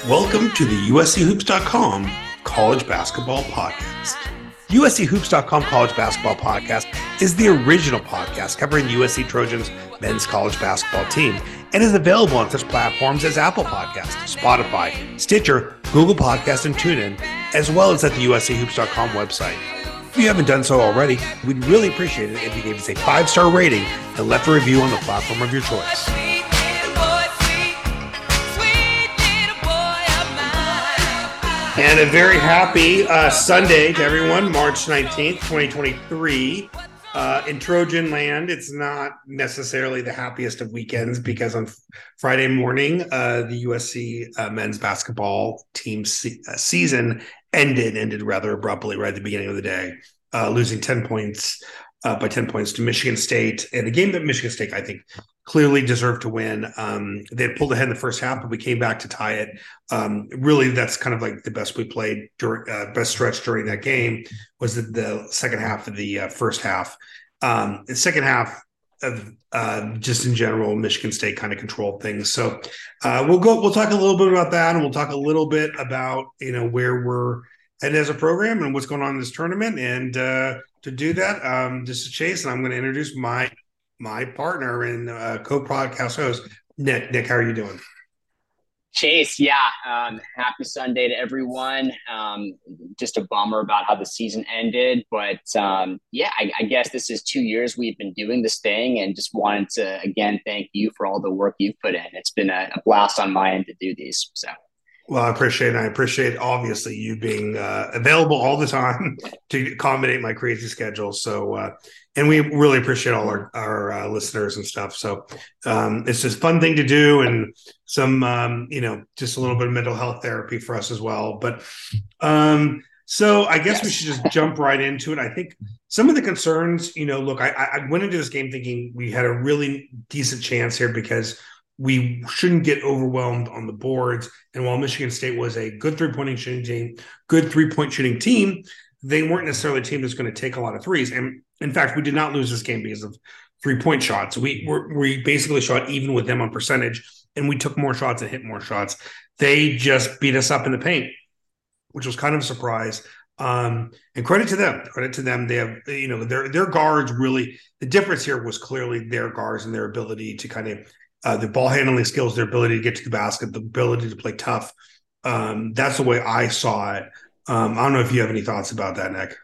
Welcome to the USCHoops.com College Basketball Podcast. USCHoops.com College Basketball Podcast is the original podcast covering the USC Trojans men's college basketball team and is available on such platforms as Apple Podcasts, Spotify, Stitcher, Google Podcasts, and TuneIn, as well as at the USCHoops.com website. If you haven't done so already, we'd really appreciate it if you gave us a 5-star rating and left a review on the platform of your choice. And a very happy Sunday to everyone, March 19th, 2023. In Trojan land, it's not necessarily the happiest of weekends because on Friday morning, the USC men's basketball team season ended rather abruptly right at the beginning of the day, losing 10 points by 10 points to Michigan State. And a game that Michigan State, I think, clearly deserved to win. They had pulled ahead in the first half, but we came back to tie it. Really, that's kind of like the best we played during best stretch during that game was the second half of the first half. The second half of just in general, Michigan State kind of controlled things. So we'll talk a little bit about that, and we'll talk a little bit about where we're headed as a program and what's going on in this tournament. And to do that, this is Chase, and I'm going to introduce my partner and co-podcast host, Nick. Nick, how are you doing? Chase, happy Sunday to everyone. Just a bummer about how the season ended, but I guess this is 2 years we've been doing this thing, and just wanted to again thank you for all the work you've put in. It's been a blast on my end to do these. So. Well, I appreciate it. I appreciate, obviously, you being available all the time to accommodate my crazy schedule. So, and we really appreciate all our listeners and stuff. So it's just a fun thing to do, and some, just a little bit of mental health therapy for us as well. But so I guess we should just jump right into it. I think some of the concerns, look, I went into this game thinking we had a really decent chance here because we shouldn't get overwhelmed on the boards. And while Michigan State was a good three-point shooting team, they weren't necessarily a team that's going to take a lot of threes. And in fact, we did not lose this game because of three-point shots. We basically shot even with them on percentage, and we took more shots and hit more shots. They just beat us up in the paint, which was kind of a surprise. And credit to them. They have, their guards really, the difference here was clearly their guards and their ability to kind of the ball handling skills, their ability to get to the basket, the ability to play tough. That's the way I saw it. I don't know if you have any thoughts about that, Nick.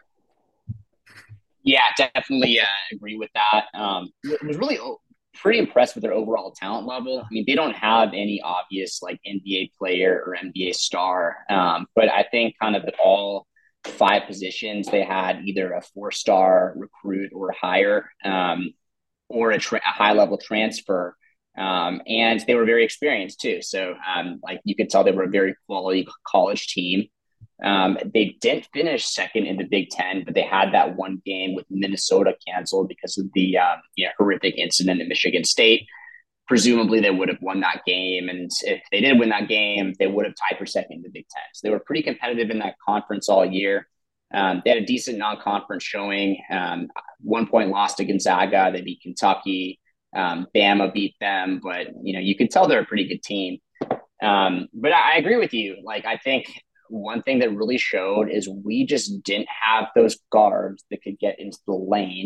Yeah, definitely agree with that. Was really pretty impressed with their overall talent level. I mean, they don't have any obvious like NBA player or NBA star, but I think kind of at all 5 positions they had either a 4-star recruit or higher, or a high level transfer. And they were very experienced too. So, you could tell they were a very quality college team. They didn't finish second in the Big Ten, but they had that one game with Minnesota canceled because of the horrific incident at Michigan State. Presumably, they would have won that game, and if they did win that game, they would have tied for second in the Big Ten. So they were pretty competitive in that conference all year. They had a decent non-conference showing. 1-point loss to Gonzaga. They beat Kentucky. Bama beat them, but you could tell they're a pretty good team. But I agree with you. Like, I think one thing that really showed is we just didn't have those guards that could get into the lane,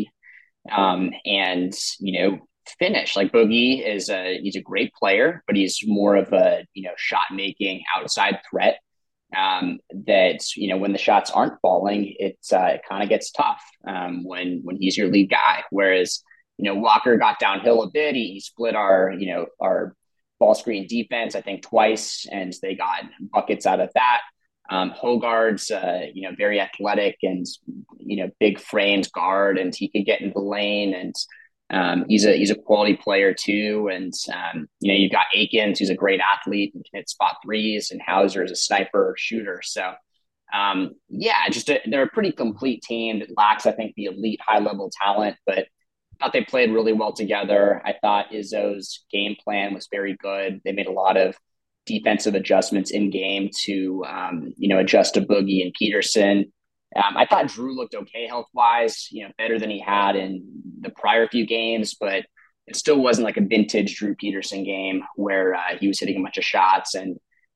and finish. Like, Boogie he's a great player, but he's more of a shot making outside threat. That when the shots aren't falling, it kind of gets tough when he's your lead guy. Whereas Walker got downhill a bit. He split our ball screen defense, I think, twice, and they got buckets out of that. Hogarth's, very athletic and, big framed guard, and he could get into the lane, and he's a quality player too. And, you've got Akins, who's a great athlete and can hit spot threes, and Hauser is a sniper shooter. So, they're a pretty complete team that lacks, I think, the elite high level talent, but I thought they played really well together. I thought Izzo's game plan was very good. They made a lot of defensive adjustments in game to, adjust to Boogie and Peterson. I thought Drew looked okay health-wise, better than he had in the prior few games, but it still wasn't like a vintage Drew Peterson game where he was hitting a bunch of shots. And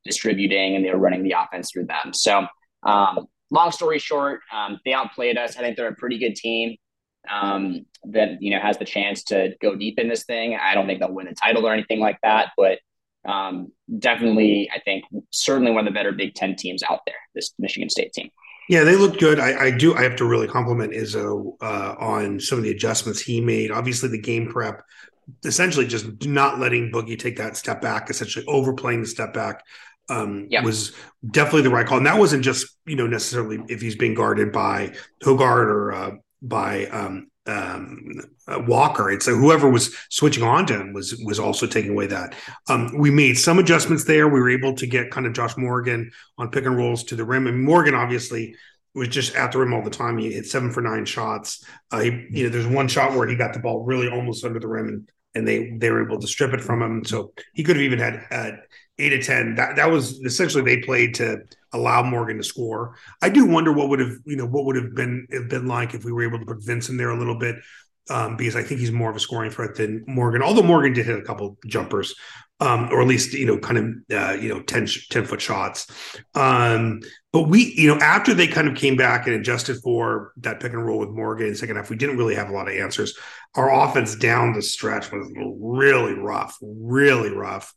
distributing and they were running the offense through them. So, long story short, they outplayed us. I think they're a pretty good team that has the chance to go deep in this thing. I don't think they'll win a title or anything like that, but definitely, I think certainly one of the better Big Ten teams out there. This Michigan State team. Yeah, they look good. I do. I have to really compliment Izzo on some of the adjustments he made. Obviously, the game prep, essentially just not letting Boogie take that step back, essentially overplaying the step back, was definitely the right call. And that wasn't just necessarily if he's being guarded by Hogard or by Walker. It's whoever was switching on to him was also taking away that. We made some adjustments there. We were able to get kind of Josh Morgan on pick and rolls to the rim. And Morgan obviously was just at the rim all the time. He hit 7 for 9 shots. There's one shot where he got the ball really almost under the rim, and they were able to strip it from him. So he could have even had 8 of 10. That was essentially they played to allow Morgan to score. I do wonder what would have been like if we were able to put Vince in there a little bit, because I think he's more of a scoring threat than Morgan. Although Morgan did hit a couple jumpers, or at least 10-foot shots. But we, after they kind of came back and adjusted for that pick and roll with Morgan in the second half, we didn't really have a lot of answers. Our offense down the stretch was really rough, really rough.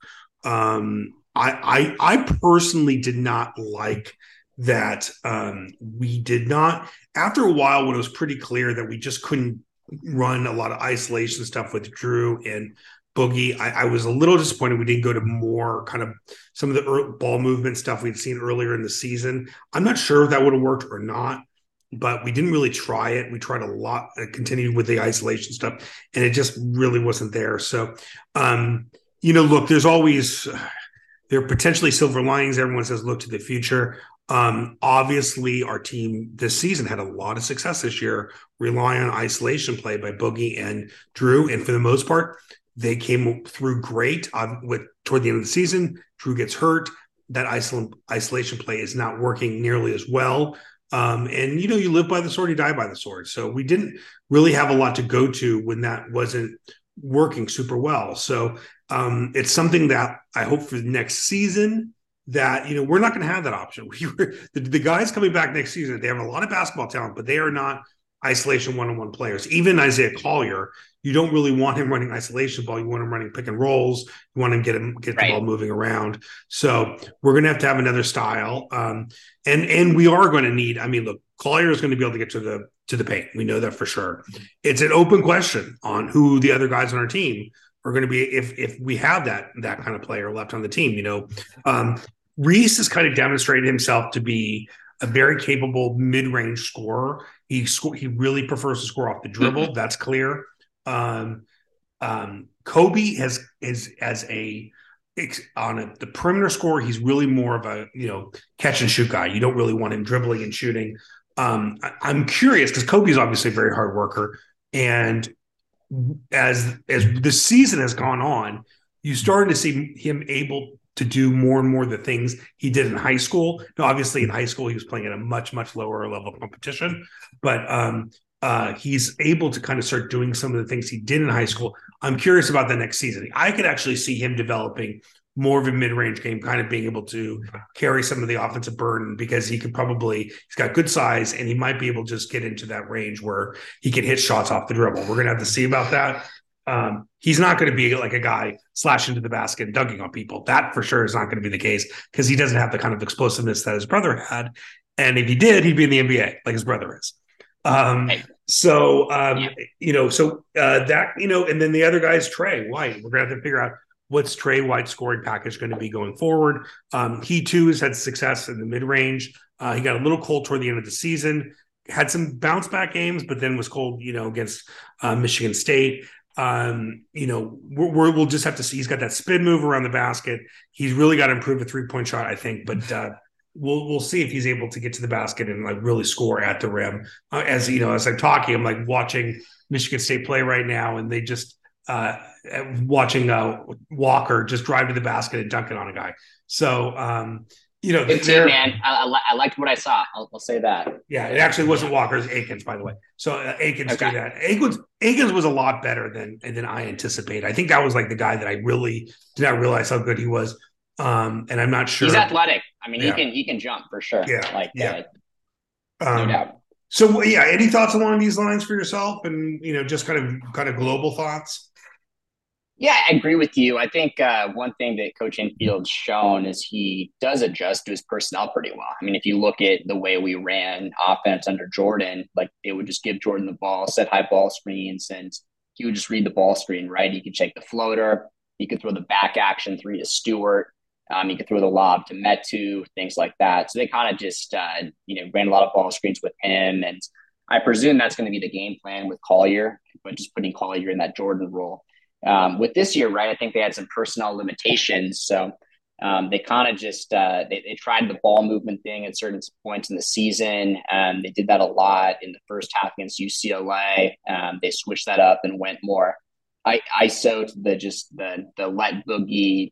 I personally did not like that. We did not, after a while when it was pretty clear that we just couldn't run a lot of isolation stuff with Drew and Boogie, I was a little disappointed we didn't go to more kind of some of the ball movement stuff we'd seen earlier in the season. I'm not sure if that would have worked or not, but we didn't really try it. We tried a lot, continued with the isolation stuff, and it just really wasn't there. So, look, there are potentially silver linings. Everyone says look to the future. Obviously, our team this season had a lot of success this year, relying on isolation play by Boogie and Drew, and for the most part, they came through great. Toward the end of the season, Drew gets hurt. That isolation play is not working nearly as well. And you live by the sword, you die by the sword. So we didn't really have a lot to go to when that wasn't working super well. So it's something that I hope for the next season that we're not going to have that option. The guys coming back next season, they have a lot of basketball talent, but they are not isolation one-on-one players. Even Isaiah Collier, you don't really want him running isolation ball. You want him running pick and rolls. You want him get the ball moving around. So we're going to have another style. And we are going to need, look, Collier is going to be able to get to the paint. We know that for sure. It's an open question on who the other guys on our team are going to be if we have that kind of player left on the team. Reese has kind of demonstrated himself to be a very capable mid-range scorer. He really prefers to score off the dribble. Mm-hmm. That's clear. Kobe on the perimeter score, he's really more of a catch and shoot guy. You don't really want him dribbling and shooting. I'm curious because Kobe's obviously a very hard worker, and as the season has gone on, you started to see him able to do more and more of the things he did in high school. Now, obviously, in high school, he was playing at a much, much lower level of competition, but he's able to kind of start doing some of the things he did in high school. I'm curious about the next season. I could actually see him developing more of a mid-range game, kind of being able to carry some of the offensive burden because he's got good size and he might be able to just get into that range where he can hit shots off the dribble. We're going to have to see about that. He's not going to be like a guy slashing to the basket and dunking on people. That for sure is not going to be the case because he doesn't have the kind of explosiveness that his brother had. And if he did, he'd be in the NBA like his brother is. And then the other guy is Trey White. We're going to have to figure out what's Trey White's scoring package going to be going forward. He too has had success in the mid-range. He got a little cold toward the end of the season, had some bounce back games, but then was cold, against Michigan State. We'll just have to see. He's got that spin move around the basket. He's really got to improve a 3-point shot, I think, but we'll see if he's able to get to the basket and like really score at the rim. As I'm talking, I'm like watching Michigan State play right now, and they just watching Walker just drive to the basket and dunk it on a guy. So good team, man. I liked what I saw. I'll say that. Yeah, it actually wasn't Walker, it was Akins, by the way. So Akins did that. Akins was a lot better than I anticipated. I think that was like the guy that I really did not realize how good he was. And I'm not He's sure. athletic. I mean, Yeah, he can jump for sure. yeah, Like, yeah. no Um, doubt. so yeah, any thoughts along these lines for yourself, and just kind of global thoughts? Yeah, I agree with you. I think one thing that Coach Infield's shown is he does adjust to his personnel pretty well. I mean, if you look at the way we ran offense under Jordan, like they would just give Jordan the ball, set high ball screens, and he would just read the ball screen, right? He could check the floater. He could throw the back action three to Stewart. He could throw the lob to Metu, things like that. So they kind of just, ran a lot of ball screens with him. And I presume that's going to be the game plan with Collier, but just putting Collier in that Jordan role. With this year, right, I think they had some personnel limitations. So they kind of just they tried the ball movement thing at certain points in the season. They did that a lot in the first half against UCLA. They switched that up and went more ISO to the let Boogie,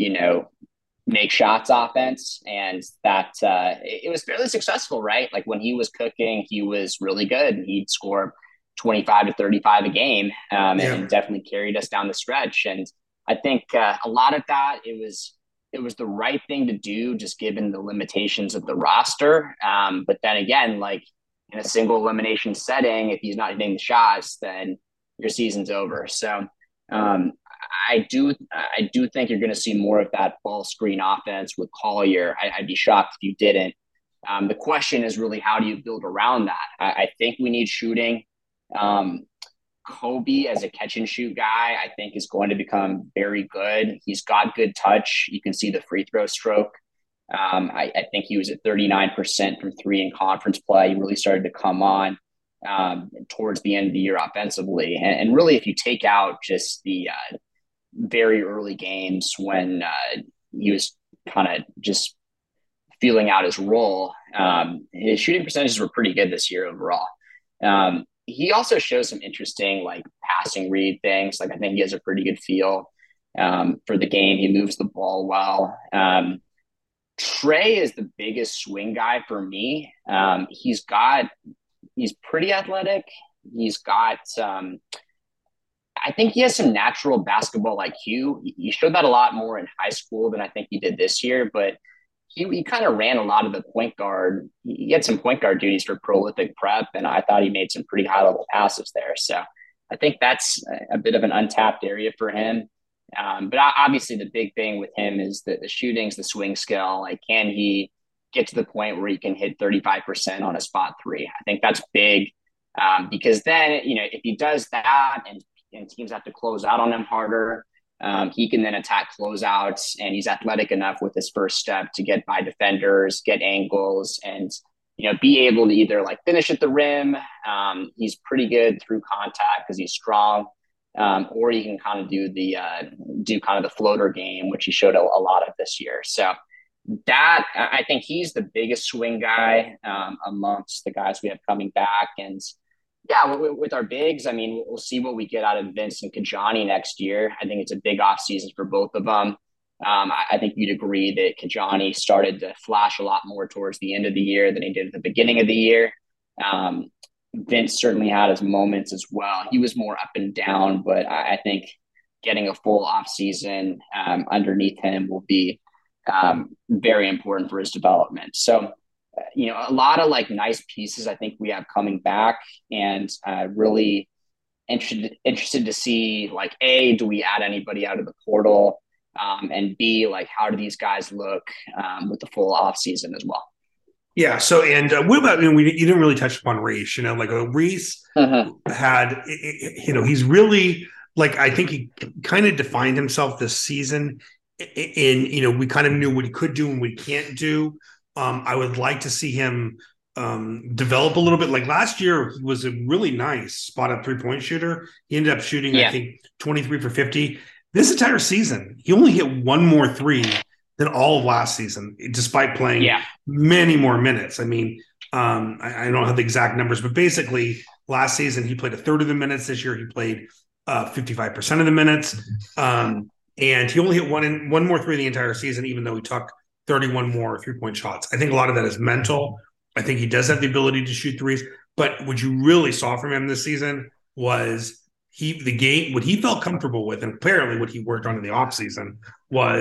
make shots offense, and that it was fairly successful, right? Like when he was cooking, he was really good. He'd score 25 to 35 a game, and Yeah, definitely carried us down the stretch. And I think a lot of that it was the right thing to do, just given the limitations of the roster. But then again, like in a single elimination setting, if he's not hitting the shots, then your season's over. So um, I do think you're going to see more of that ball screen offense with Collier. I'd be shocked if you didn't. The question is really how do you build around that? I think we need shooting. Um, Kobe as a catch and shoot guy, I think is going to become very good. He's got good touch. You can see the free throw stroke. I think he was at 39% from three in conference play. He really started to come on towards the end of the year offensively. And really, if you take out just the very early games when he was kind of just feeling out his role, his shooting percentages were pretty good this year overall. He also shows some interesting like passing read things. Like I think he has a pretty good feel for the game. He moves the ball well. Trey is the biggest swing guy for me. He's pretty athletic. He's got I think he has some natural basketball IQ. He showed that a lot more in high school than I think he did this year, but he kind of ran a lot of the point guard. He had some point guard duties for prolific prep, and I thought he made some pretty high level passes there. So I think that's a bit of an untapped area for him. But obviously, the big thing with him is the shooting's the swing skill. Like, can he get to the point where he can hit 35% on a spot three? I think that's big because then, if he does that and teams have to close out on him harder, he can then attack closeouts, and he's athletic enough with his first step to get by defenders, get angles, and be able to either like finish at the rim. He's pretty good through contact because he's strong, or he can kind of do kind of the floater game, which he showed a lot of this year. So that I think he's the biggest swing guy amongst the guys we have coming back, and yeah, with our bigs, I mean, we'll see what we get out of Vince and Kajani next year. I think it's a big off season for both of them. I think you'd agree that Kajani started to flash a lot more towards the end of the year than he did at the beginning of the year. Um, Vince certainly had his moments as well. He was more up and down, but I think getting a full off season underneath him will be very important for his development. So a lot of like nice pieces I think we have coming back, and really interested to see like A, do we add anybody out of the portal, and B, like how do these guys look with the full off season as well. Yeah. So, and what about you didn't really touch upon Reese? Like Reese had, he's really like I think he kind of defined himself this season. We kind of knew what he could do and what he can't do. I would like to see him develop a little bit. Like last year, he was a really nice spot up 3-point shooter. He ended up shooting, I think, 23 for 50. This entire season, he only hit one more three than all of last season, despite playing many more minutes. I mean, I don't have the exact numbers, but basically last season he played a third of the minutes. This year he played 55% of the minutes. And he only hit one more three the entire season, even though he took 31 more 3-point shots. I think a lot of that is mental. I think he does have the ability to shoot threes, but what you really saw from him this season was what he felt comfortable with, and apparently what he worked on in the offseason was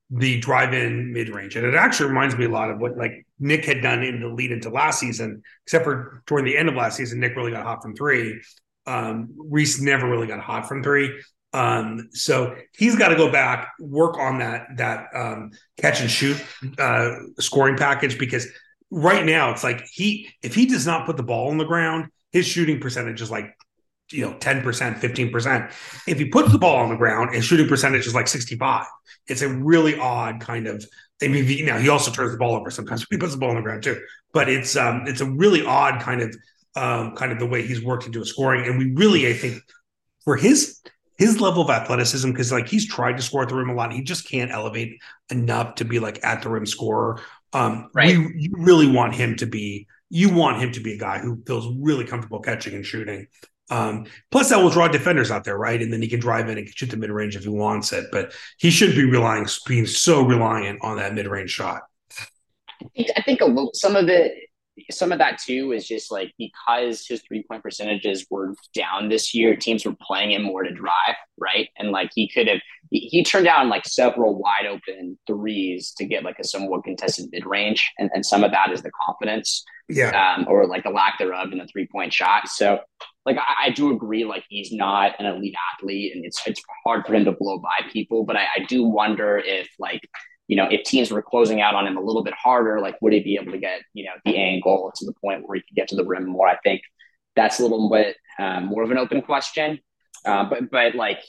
the drive-in mid-range. And it actually reminds me a lot of what like Nick had done in the lead into last season, except for toward the end of last season, Nick really got hot from three. Reese never really got hot from three. So he's got to go back, work on that catch and shoot scoring package, because right now it's like if he does not put the ball on the ground, his shooting percentage is like 10%, 15%. If he puts the ball on the ground, his shooting percentage is like 65. It's a really odd kind of. I mean, he also turns the ball over sometimes. He puts the ball on the ground too, but it's a really odd kind of the way he's worked into a scoring. And we really, I think, for his level of athleticism, because like he's tried to score at the rim a lot, he just can't elevate enough to be like at the rim scorer. Right. You really want him to be. You want him to be a guy who feels really comfortable catching and shooting. Plus, that will draw defenders out there, right? And then he can drive in and shoot the mid range if he wants it. But he should be being so reliant on that mid range shot. I think a little, some of that too is just like because his 3-point percentages were down this year, teams were playing him more to drive, right? And like he turned down like several wide open threes to get like a somewhat contested mid range, and some of that is the confidence, or like the lack thereof in the 3-point shot. So like I do agree, like he's not an elite athlete, and it's hard for him to blow by people. But I do wonder if like, if teams were closing out on him a little bit harder, like would he be able to get, the angle to the point where he could get to the rim more? I think that's a little bit more of an open question. But like,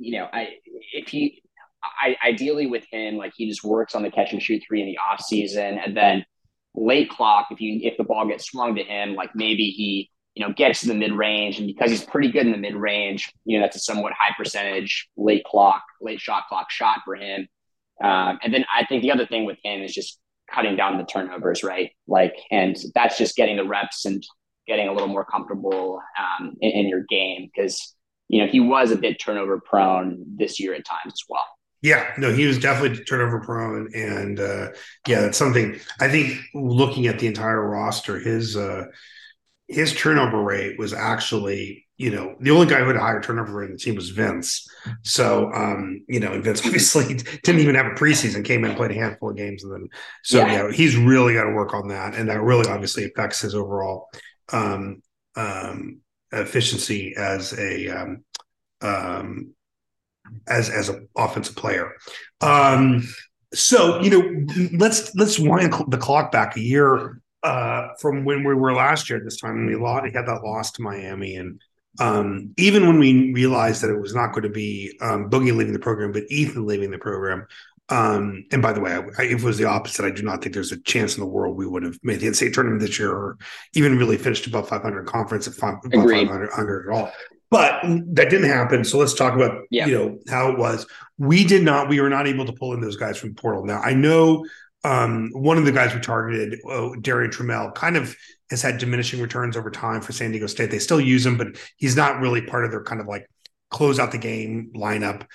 ideally with him, like he just works on the catch and shoot three in the off season, and then late clock, if the ball gets swung to him, like maybe he, gets to the mid range, and because he's pretty good in the mid range, that's a somewhat high percentage late shot clock shot for him. And then I think the other thing with him is just cutting down the turnovers, right? Like, and that's just getting the reps and getting a little more comfortable in your game, because he was a bit turnover prone this year at times as well. Yeah, no, he was definitely turnover prone, and that's something I think. Looking at the entire roster, his turnover rate was actually, the only guy who had a higher turnover rate in the team was Vince. So, and Vince obviously didn't even have a preseason, came in and played a handful of games. And then, he's really got to work on that. And that really obviously affects his overall efficiency as as an offensive player. So, let's wind the clock back a year from when we were last year at this time. We had that loss to Miami, and even when we realized that it was not going to be Boogie leaving the program, but Ethan leaving the program. And by the way, if it was the opposite, I do not think there's a chance in the world we would have made the NCAA tournament this year, or even really finished above 500 conference above 500 at all. But that didn't happen. So let's talk about how it was. We were not able to pull in those guys from the portal. Now I know. One of the guys we targeted, Darian Trammell, kind of has had diminishing returns over time for San Diego State. They still use him, but he's not really part of their kind of like close out the game lineup.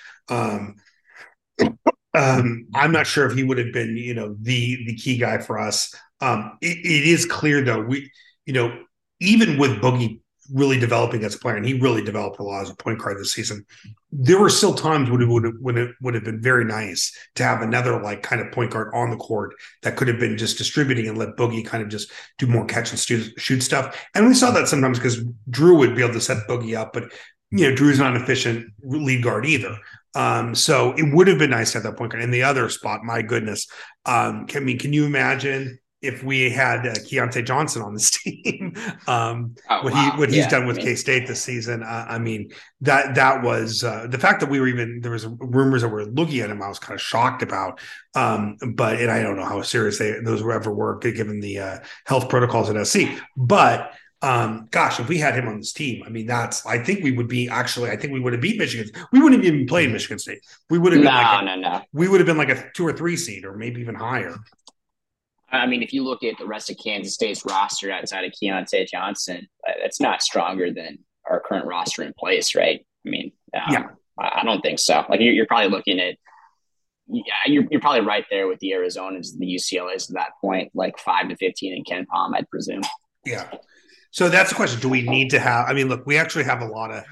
I'm not sure if he would have been, the key guy for us. It is clear though, even with Boogie really developing as a player, and he really developed a lot as a point guard this season, there were still times when it would have been very nice to have another like kind of point guard on the court that could have been just distributing and let Boogie kind of just do more catch and shoot stuff. And we saw that sometimes because Drew would be able to set Boogie up, but Drew's not an efficient lead guard either. So it would have been nice to have that point guard. In the other spot, my goodness, can you imagine if we had Keontae Johnson on this team, what he's done with K-State this season? I mean, that was the fact that there was rumors that we were looking at him. I was kind of shocked about, but I don't know how serious those ever were given the health protocols at SC. But gosh, if we had him on this team, I mean, I think we would have beat Michigan. We wouldn't have even played Michigan State. We would have been we would have been like a 2 or 3 seed, or maybe even higher. I mean, if you look at the rest of Kansas State's roster outside of Keontae Johnson, it's not stronger than our current roster in place, right? I mean, I don't think so. Like you're probably looking at, you're probably right there with the Arizonas and the UCLAs at that point, like 5 to 15 in KenPom, I'd presume. Yeah. So that's the question. Do we need to have? I mean, look, we actually have a lot of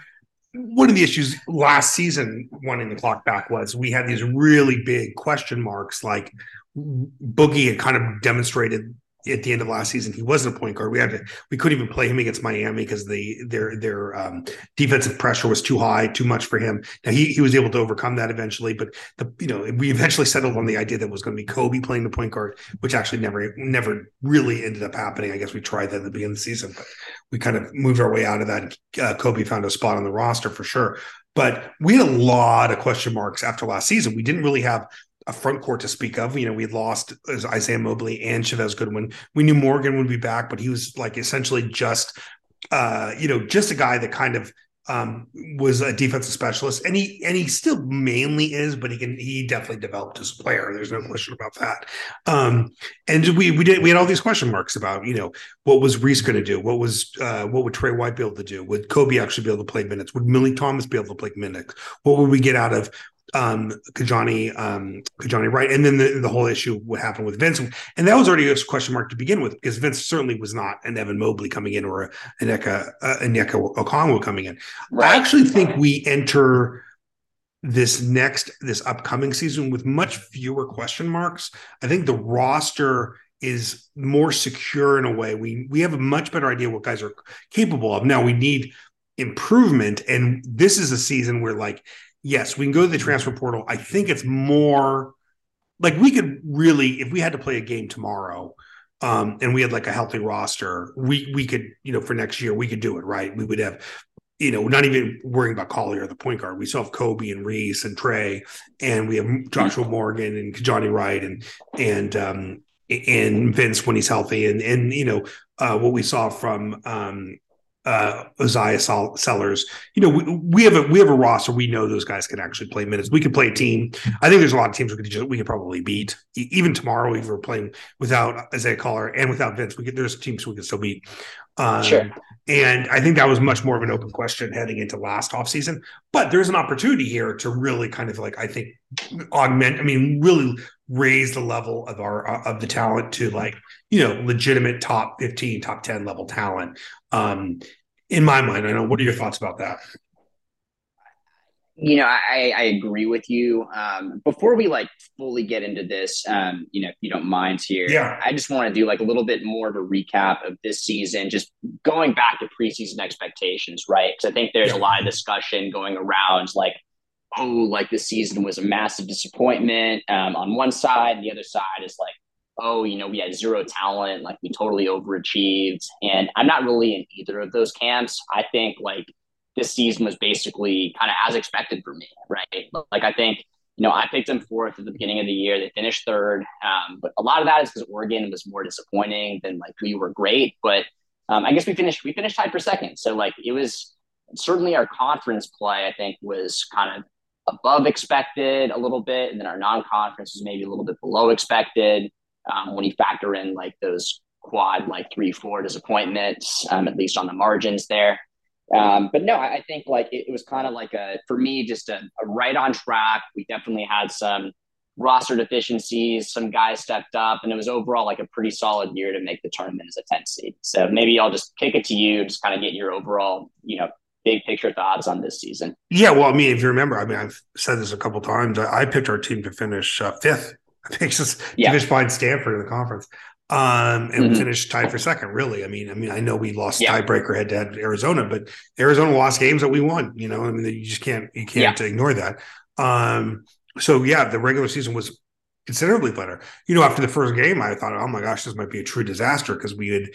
one of the issues last season, wanting the clock back, was we had these really big question marks. Like Boogie had kind of demonstrated at the end of last season he wasn't a point guard. We couldn't even play him against Miami because their defensive pressure was too high, too much for him. Now he was able to overcome that eventually, but we eventually settled on the idea that it was going to be Kobe playing the point guard, which actually never really ended up happening. I guess we tried that at the beginning of the season, but we kind of moved our way out of that. Kobe found a spot on the roster for sure. But we had a lot of question marks after last season. We didn't really have a front court to speak of. We had lost Isaiah Mobley and Chavez Goodwin. We knew Morgan would be back, but he was like essentially just a guy that kind of was a defensive specialist, and he still mainly is, but he definitely developed as a player. There's no question about that. And we had all these question marks about what was Reese going to do, what would Trey White be able to do, would Kobe actually be able to play minutes, would Millie Thomas be able to play minutes, what would we get out of Kajani Wright, and then the whole issue what happened with Vince, and that was already a question mark to begin with because Vince certainly was not an Evan Mobley coming in or a Onyeka Okongwu coming in. Right. I actually think we enter this upcoming season with much fewer question marks. I think the roster is more secure in a way. We have a much better idea what guys are capable of. Now we need improvement, and this is a season where yes, we can go to the transfer portal. I think it's more like we could really, if we had to play a game tomorrow, and we had a healthy roster, we could, for next year, we could do it, right? We would have, not even worrying about Collier, the point guard. We still have Kobe and Reese and Trey, and we have Joshua Morgan and Kajani Wright and Vince when he's healthy, and what we saw from Isaiah Sellers. We have a roster. We know those guys can actually play minutes. We could play a team. I think there's a lot of teams we could probably beat. Even tomorrow, if we're playing without Isaiah Collier and without Vince, there's teams we could still beat. Sure. And I think that was much more of an open question heading into last offseason. But there's an opportunity here to really kind of I think augment. I mean, really raise the level of the talent to legitimate top 15, top 10 level talent. In my mind, I know. What are your thoughts about that? I agree with you. Before we fully get into this, if you don't mind here, yeah. I just want to do a little bit more of a recap of this season, just going back to preseason expectations, right? Because I think there's a lot of discussion going around this season was a massive disappointment on one side. And the other side is we had zero talent, we totally overachieved. And I'm not really in either of those camps. I think this season was basically kind of as expected for me, right? I think, I picked them fourth at the beginning of the year. They finished third. But a lot of that is because Oregon was more disappointing than we were great. But I guess we finished tied for second. So it was certainly our conference play, I think, was kind of above expected a little bit. And then our non-conference was maybe a little bit below expected when you factor in those quad 3-4 disappointments, at least on the margins there. But no, I think it was kind of for me, just a right on track. We definitely had some roster deficiencies. Some guys stepped up, and it was overall a pretty solid year to make the tournament as a 10th seed. So maybe I'll just kick it to you, just kind of get your overall, big picture thoughts on this season. Yeah, well, I mean, if you remember, I've said this a couple of times. I picked our team to finish fifth. I picked us to finish behind Stanford in the conference. And finished tied for second, really. I mean, I know we lost tiebreaker head-to-head to Arizona, but Arizona lost games that we won, you just can't ignore that. So the regular season was considerably better. After the first game, I thought, oh my gosh, this might be a true disaster because we had,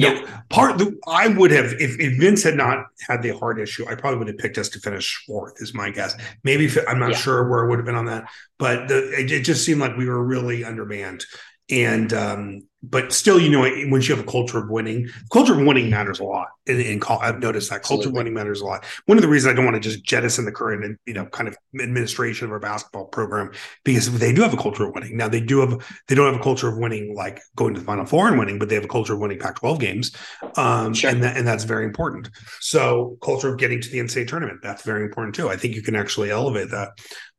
I would have, if Vince had not had the heart issue, I probably would have picked us to finish fourth, is my guess. Maybe I'm not sure where it would have been on that, but it just seemed like we were really undermanned. And but still, once you have a culture of winning matters a lot. I've noticed that culture of winning matters a lot. One of the reasons I don't want to just jettison the current, kind of administration of our basketball program, because they do have a culture of winning. Now they don't have a culture of winning going to the Final Four and winning, but they have a culture of winning Pac-12 games, and that's very important. So culture of getting to the NCAA tournament, that's very important too. I think you can actually elevate that.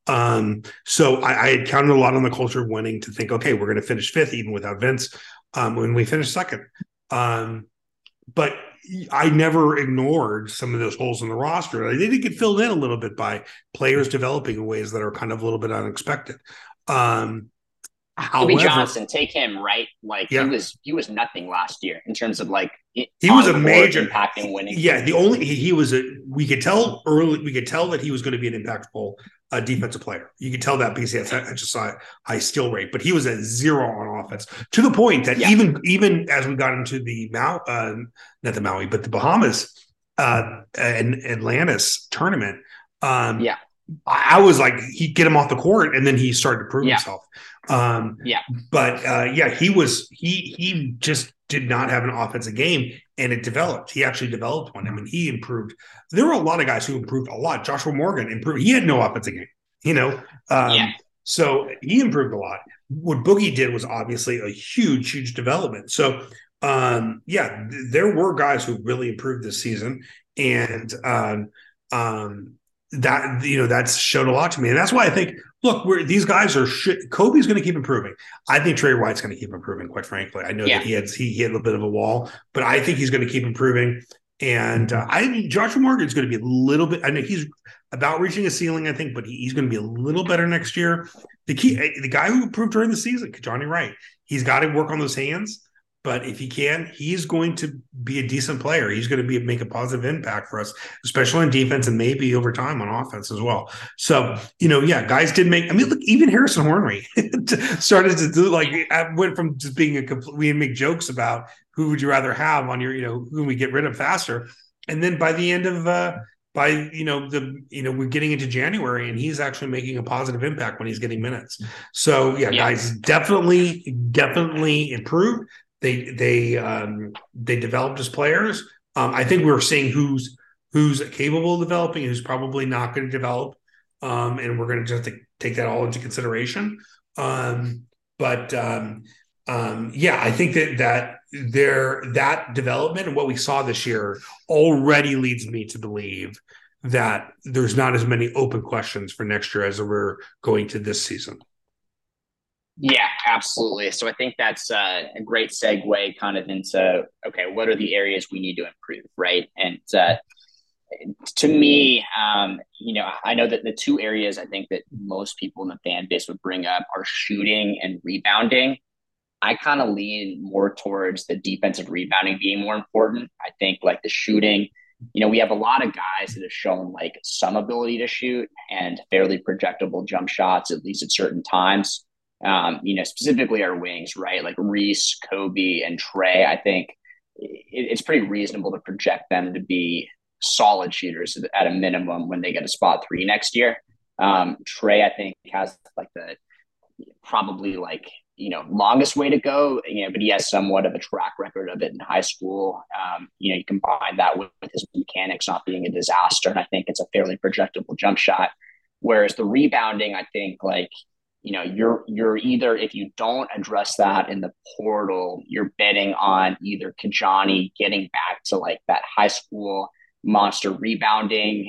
So I had counted a lot on the culture of winning to think, okay, we're going to finish fifth even without Vince. When we finished second, but I never ignored some of those holes in the roster. They did get filled in a little bit by players developing in ways that are kind of a little bit unexpected. Um, Kobe However, Johnson, take him, right? Like yeah, he was nothing last year in terms of like he was on a court major. impacting winning. Yeah, the only he was a. We could tell early. We could tell that he was going to be an impactful defensive player. You could tell that because he had such a high skill rate, but he was at zero on offense to the point that Yeah, even as we got into the not the Maui, but the Bahamas and Atlantis tournament, um, yeah, I was like, he'd get him off the court, and then he started to prove yeah, himself. Um, yeah, but yeah, he just did not have an offensive game, and it developed. He actually developed one. I mean, he improved. There were a lot of guys who improved a lot. Joshua Morgan improved. He had no offensive game, you know. yeah, So he improved a lot. What Boogie did was obviously a huge development. So yeah, there were guys who really improved this season, and um, that that's showed a lot to me, and that's why I think look, these guys are shit. Kobe's going to keep improving. I think Trey White's going to keep improving. Quite frankly, I know that yeah. he hit a bit of a wall, but I think he's going to keep improving. And I think Joshua Morgan's going to be a little bit. I know he's about reaching a ceiling, I think, but he's going to be a little better next year. The guy who improved during the season, Johnny Wright, he's got to work on those hands. But if he can, he's going to be a decent player. He's going to make a positive impact for us, especially on defense and maybe over time on offense as well. So, yeah, guys did make. I mean, look, even Harrison Hornery started to do like. I went from just being a complete. We make jokes about who would you rather have on your, who we get rid of faster, and then by the end of we're getting into January and he's actually making a positive impact when he's getting minutes. So yeah, Yeah. guys definitely improved. They developed as players. I think we're seeing who's capable of developing, who's probably not going to develop, and we're going to just take that all into consideration. But yeah, I think that development and what we saw this year already leads me to believe that there's not as many open questions for next year as we're going to this season. Yeah, absolutely. So I think that's a great segue kind of into, okay, what are the areas we need to improve, right? And to me, I know that the two areas I think that most people in the fan base would bring up are shooting and rebounding. I kind of lean more towards the defensive rebounding being more important. I think like the shooting, we have a lot of guys that have shown like some ability to shoot and fairly projectable jump shots, at least at certain times. Specifically our wings, right? Like Reese, Kobe, and Trey. I think it's pretty reasonable to project them to be solid shooters at a minimum when they get a spot three next year. Trey, I think, has like the probably like longest way to go, but he has somewhat of a track record of it in high school. You combine that with his mechanics not being a disaster, and I think it's a fairly projectable jump shot. Whereas the rebounding, I think like you're either, if you don't address that in the portal, you're betting on either Kajani getting back to like that high school monster rebounding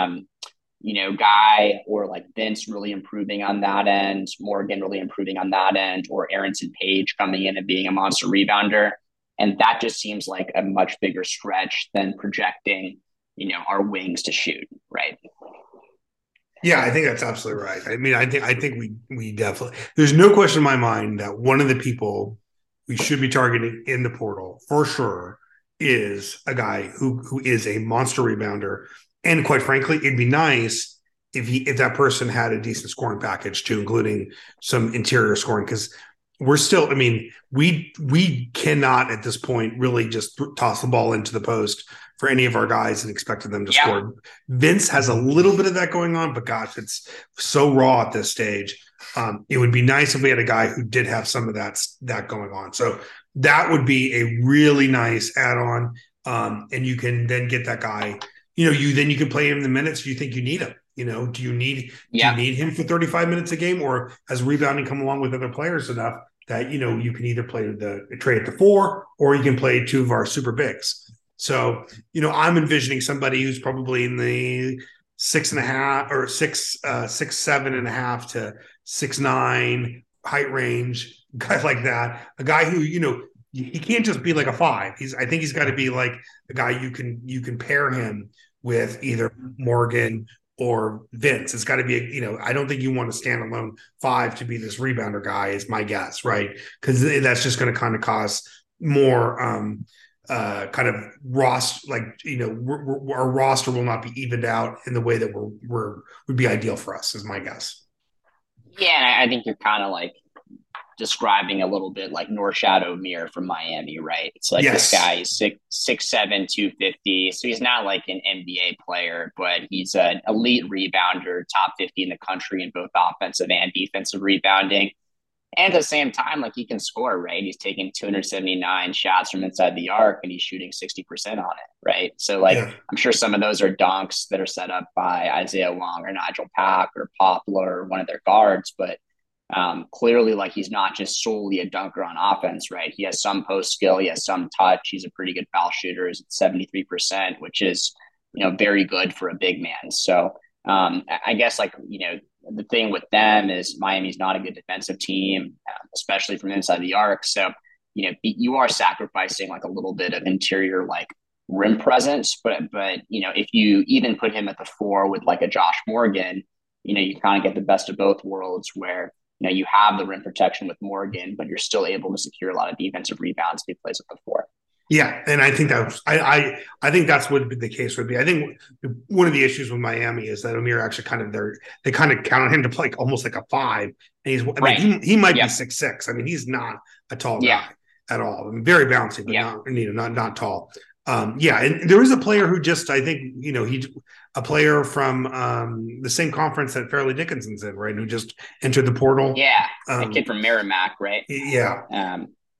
guy, or like Vince really improving on that end, Morgan really improving on that end, or Aronson Page coming in and being a monster rebounder. And that just seems like a much bigger stretch than projecting, our wings to shoot, right? Yeah, I think that's absolutely right. I mean, I think we definitely. There's no question in my mind that one of the people we should be targeting in the portal for sure is a guy who is a monster rebounder, and quite frankly, it'd be nice if that person had a decent scoring package too, including some interior scoring, because we're still. I mean, we cannot at this point really just toss the ball into the post for any of our guys and expected them to score. Vince has a little bit of that going on, but gosh, it's so raw at this stage. It would be nice if we had a guy who did have some of that going on. So that would be a really nice add-on. And you can then get that guy, you can play him the minutes you think you need him. Do you need him for 35 minutes a game, or has rebounding come along with other players enough that, you can either play the Trey at the 4, or you can play two of our super bigs. So, I'm envisioning somebody who's probably in the 6.5 or 7.5 to 6'9" height range, guy like that. A guy who, he can't just be like a five. I think he's got to be like a guy you can pair him with either Morgan or Vince. It's got to be, I don't think you want a standalone five to be this rebounder guy, is my guess, right? Because that's just going to kind of cause more kind of roster, like, our roster will not be evened out in the way that would be ideal for us, is my guess. Yeah, I think you're kind of like describing a little bit like North Shadow Mir from Miami, right? It's like this guy is 6'7", 250. So he's not like an NBA player, but he's an elite rebounder, top 50 in the country in both offensive and defensive rebounding. And at the same time, like, he can score, right? He's taking 279 shots from inside the arc and he's shooting 60% on it, right? So, like, I'm sure some of those are dunks that are set up by Isaiah Wong or Nigel Pack or Poplar or one of their guards. But clearly, like, he's not just solely a dunker on offense, right? He has some post skill, he has some touch. He's a pretty good foul shooter. He's at 73%, which is, very good for a big man. So I guess, like, the thing with them is Miami's not a good defensive team, especially from inside the arc. So, you are sacrificing like a little bit of interior, like, rim presence. But if you even put him at the four with like a Josh Morgan, you kind of get the best of both worlds where, you have the rim protection with Morgan, but you're still able to secure a lot of defensive rebounds if he plays at the four. Yeah, and I think that I think that's what the case would be. I think one of the issues with Miami is that Amir actually they kind of count on him to play almost like a five, and he might be 6'6". I mean, he's not a tall guy at all. I mean, very bouncy, but not tall. And there is a player who just, I think, he's a player from the same conference that Fairleigh Dickinson's in, right? Who just entered the portal. Yeah, a kid from Merrimack, right? Yeah.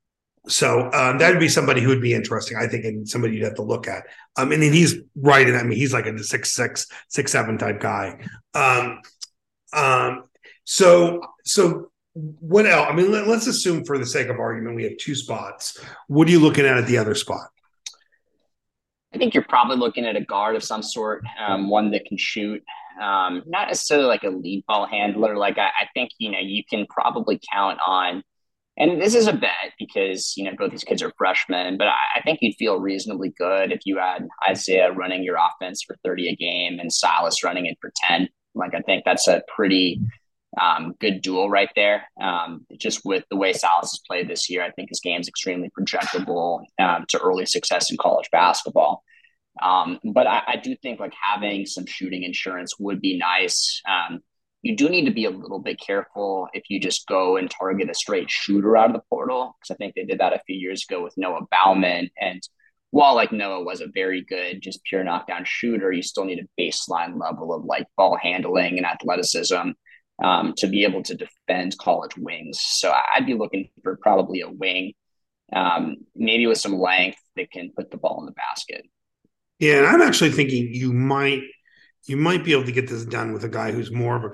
So that would be somebody who would be interesting, I think, and somebody you'd have to look at. And then he's right in. I mean, he's like a 6'6", 6'7" type guy. So what else? I mean, let's assume for the sake of argument we have two spots. What are you looking at the other spot? I think you're probably looking at a guard of some sort, one that can shoot. Not necessarily like a lead ball handler. Like, I think, you can probably count on. And this is a bet because, both these kids are freshmen, but I think you'd feel reasonably good if you had Isaiah running your offense for 30 a game and Silas running it for 10. Like, I think that's a pretty good duel right there. Just with the way Silas has played this year, I think his game's extremely projectable to early success in college basketball. But I do think, like, having some shooting insurance would be nice. You do need to be a little bit careful if you just go and target a straight shooter out of the portal, because I think they did that a few years ago with Noah Bauman. And while, like, Noah was a very good, just pure knockdown shooter, you still need a baseline level of, like, ball handling and athleticism to be able to defend college wings. So I'd be looking for probably a wing, maybe with some length that can put the ball in the basket. Yeah, and I'm actually thinking you might be able to get this done with a guy who's more of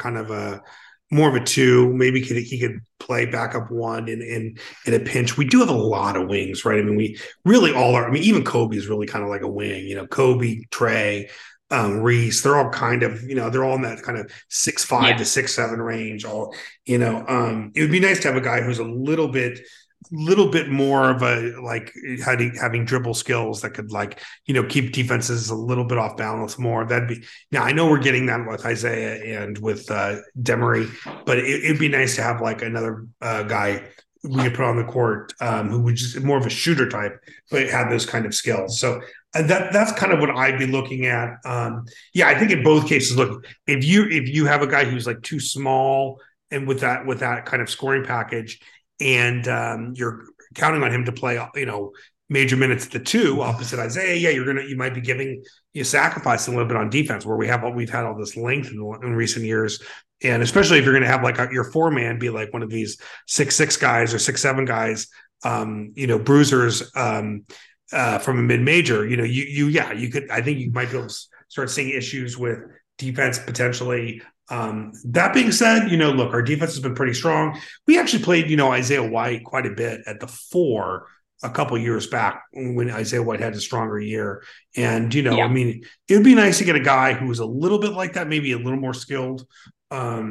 a two. Maybe he could play backup one in a pinch. We do have a lot of wings, right? I mean, we really all are. I mean, even Kobe is really kind of like a wing. Kobe, Trey, Reese, they're all kind of, they're all in that kind of 6'5" to 6'7" range. All, it would be nice to have a guy who's a little bit more of a, like, having dribble skills that could, like, keep defenses a little bit off balance more. That'd be, now I know we're getting that with Isaiah and with Demery, but it'd be nice to have, like, another guy we could put on the court who would just more of a shooter type, but had those kind of skills. So that's kind of what I'd be looking at. I think in both cases, look, if you have a guy who's, like, too small and with that kind of scoring package, and you're counting on him to play, major minutes at the two opposite Isaiah, you might be sacrificing a little bit on defense, where we've had all this length in recent years, and especially if you're going to have, like, your four man be like one of these 6'6" guys or 6'7" guys, bruisers from a mid major. You could. I think you might be able to start seeing issues with defense potentially. That being said, look, our defense has been pretty strong. We actually played, Isaiah White quite a bit at the four a couple of years back when Isaiah White had a stronger year. And, I mean, it would be nice to get a guy who was a little bit like that, maybe a little more skilled.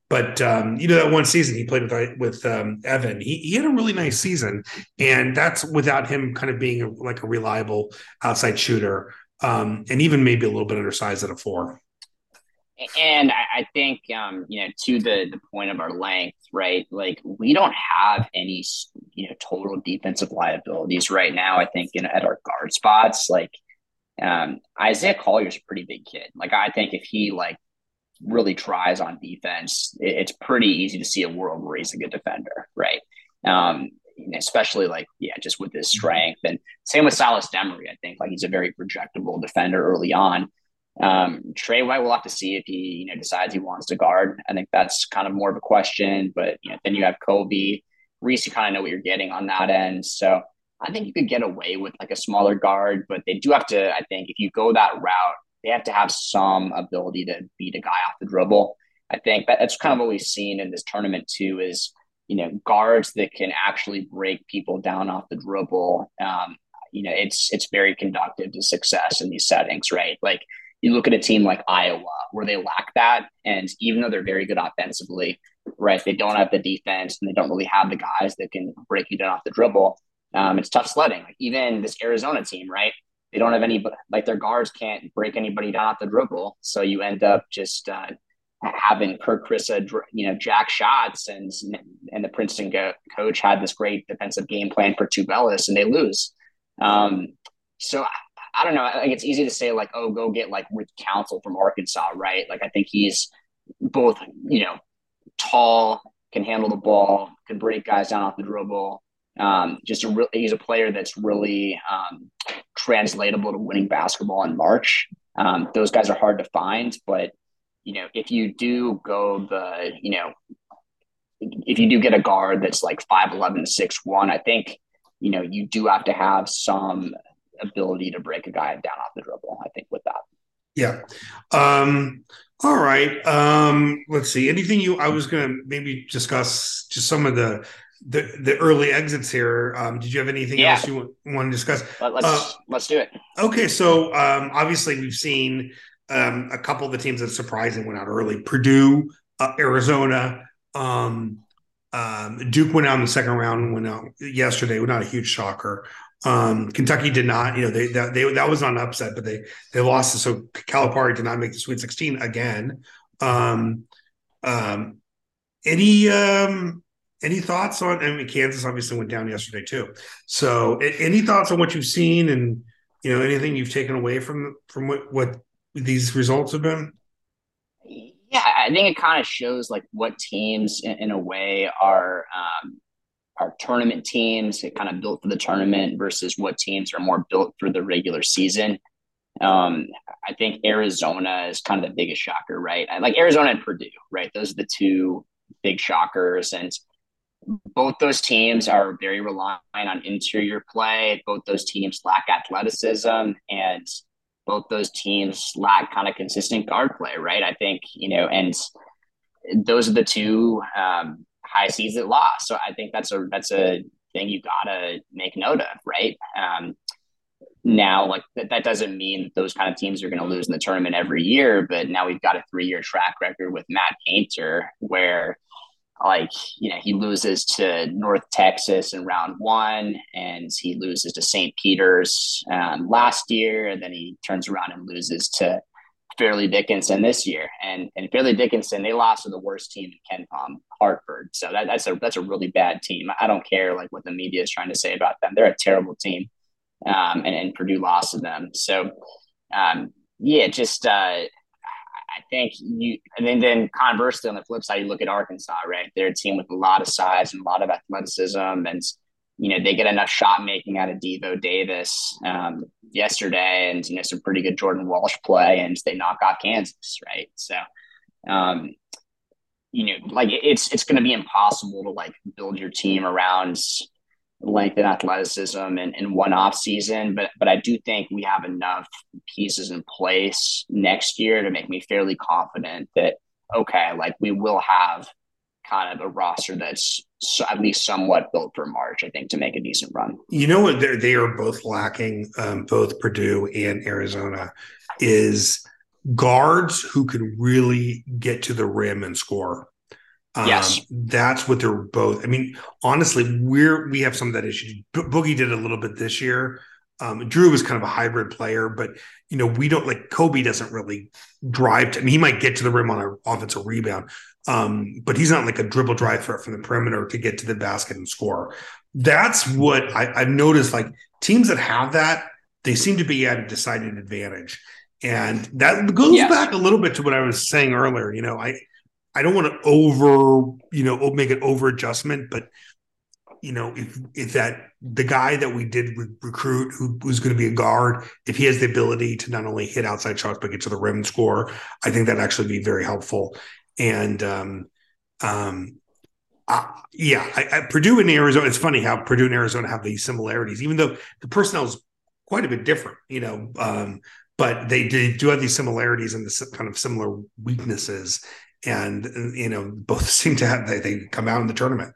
But that one season he played with Evan, he had a really nice season, and that's without him kind of being like a reliable outside shooter, and even maybe a little bit undersized at a 4. And I think, to the point of our length, right? Like we don't have any, total defensive liabilities right now. I think at our guard spots, like Isaiah Collier's a pretty big kid. Like I think if he like really tries on defense, it's pretty easy to see a world where he's a good defender, right? Especially like, just with his strength. And same with Silas Demery. I think like he's a very projectable defender early on. Trey White, we'll have to see if he, decides he wants to guard. I think that's kind of more of a question, but then you have Kobe, Reese, you kind of know what you're getting on that end. So I think you could get away with like a smaller guard, but they do have to, I think if you go that route, they have to have some ability to beat a guy off the dribble. I think that's kind of what we've seen in this tournament too, is, guards that can actually break people down off the dribble. It's very conducive to success in these settings, right? Like, you look at a team like Iowa where they lack that. And even though they're very good offensively, right, they don't have the defense and they don't really have the guys that can break you down off the dribble. It's tough sledding. Like even this Arizona team, right? They don't have any, like their guards can't break anybody down off the dribble. So you end up just having Kirk Krissa, jack shots, and the Princeton coach had this great defensive game plan for Tubelis and they lose. So I don't know. I think it's easy to say like, oh, go get like Rick Council from Arkansas, right? Like I think he's both, tall, can handle the ball, can break guys down off the dribble. He's a player that's really translatable to winning basketball in March. Those guys are hard to find, but if you do go if you do get a guard that's like 5'11", 6'1", I think you do have to have some ability to break a guy down off the dribble, I think, with that. Yeah. All right. Let's see. I was going to maybe discuss just some of the early exits here. Did you have anything else you want to discuss? Let's do it. Okay. So obviously we've seen a couple of the teams that surprised and went out early. Purdue, Arizona, Duke went out in the second round, went out yesterday. Not a huge shocker. Kentucky did not, that was not an upset, but they lost. So Calipari did not make the Sweet 16 again. Any thoughts on? I mean, Kansas obviously went down yesterday too. So, any thoughts on what you've seen and anything you've taken away from what these results have been? Yeah, I think it kind of shows like what teams in a way are tournament teams, kind of built for the tournament versus what teams are more built for the regular season. I think Arizona is kind of the biggest shocker, right? Like Arizona and Purdue, right? Those are the two big shockers. And both those teams are very reliant on interior play. Both those teams lack athleticism, and both those teams lack kind of consistent guard play, right? I think, and those are the two high seeds that lost. So I think that's a thing you gotta make note of, right? Now, like that doesn't mean that those kind of teams are going to lose in the tournament every year, but now we've got a 3-year track record with Matt Painter where he loses to North Texas in round 1 and he loses to St. Peter's last year. And then he turns around and loses to Fairleigh Dickinson this year. And Fairleigh Dickinson, they lost to the worst team in KenPom, Hartford. So that's a really bad team. I don't care like what the media is trying to say about them. They're a terrible team. And Purdue lost to them. So, I think and then conversely on the flip side, you look at Arkansas, right? They're a team with a lot of size and a lot of athleticism, and they get enough shot making out of Devo Davis yesterday, and some pretty good Jordan Walsh play, and they knock off Kansas, right? So, it's going to be impossible to like build your team around length and athleticism in one off season, but I do think we have enough pieces in place next year to make me fairly confident that we will have kind of a roster that's at least somewhat built for March, I think, to make a decent run. You know what they are both lacking, both Purdue and Arizona, is guards who can really get to the rim and score. Yes. That's what they're both. I mean, honestly, we have some of that issue. Boogie did a little bit this year. Drew was kind of a hybrid player, but we don't like Kobe doesn't really drive. I mean, he might get to the rim on an offensive rebound, but he's not like a dribble drive threat from the perimeter to get to the basket and score. That's what I've noticed. Like teams that have that, they seem to be at a decided advantage, and that goes back a little bit to what I was saying earlier. I don't want to make it over adjustment, but if that the guy that we did recruit who's going to be a guard, if he has the ability to not only hit outside shots but get to the rim and score, I think that'd actually be very helpful. And Purdue and Arizona. It's funny how Purdue and Arizona have these similarities, even though the personnel is quite a bit different. But they do have these similarities and the kind of similar weaknesses. And both seem to have they come out in the tournament.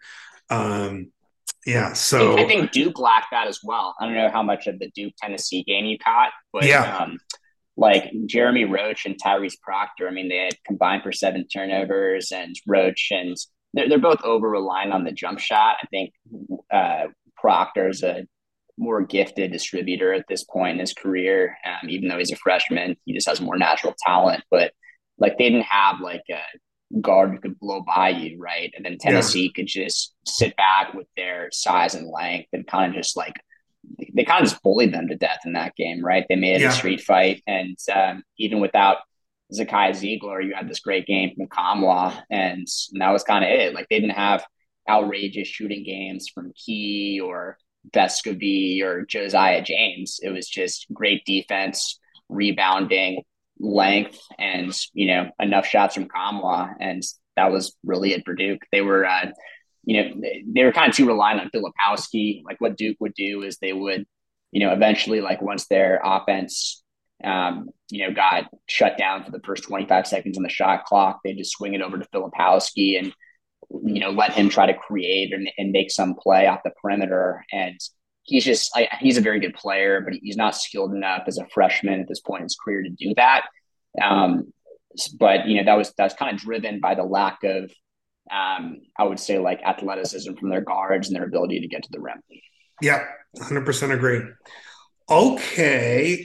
So I think Duke lacked that as well. I don't know how much of the Duke Tennessee game you caught, but like Jeremy Roach and Tyrese Proctor, I mean, they had combined for 7 turnovers, and Roach and they're both over reliant on the jump shot. I think Proctor's a more gifted distributor at this point in his career. Even though he's a freshman, he just has more natural talent. But like they didn't have like a guard who could blow by you, right? And then Tennessee could just sit back with their size and length and kind of just like they kind of just bullied them to death in that game, right? They made it a street fight, and even without Zakai Ziegler, you had this great game from Kamwa, and that was kind of it. Like they didn't have outrageous shooting games from Key or Vescovi or Josiah James. It was just great defense, rebounding, length, and enough shots from Kamwa, and that was really it for Duke. They were they were kind of too reliant on Filipowski. Like what Duke would do is they would eventually, like once their offense got shut down for the first 25 seconds on the shot clock, they just swing it over to Filipowski and let him try to create and make some play off the perimeter. And he's a very good player, but he's not skilled enough as a freshman at this point in his career to do that. But that's kind of driven by the lack of I would say like athleticism from their guards and their ability to get to the rim. Yeah, 100% agree. Okay.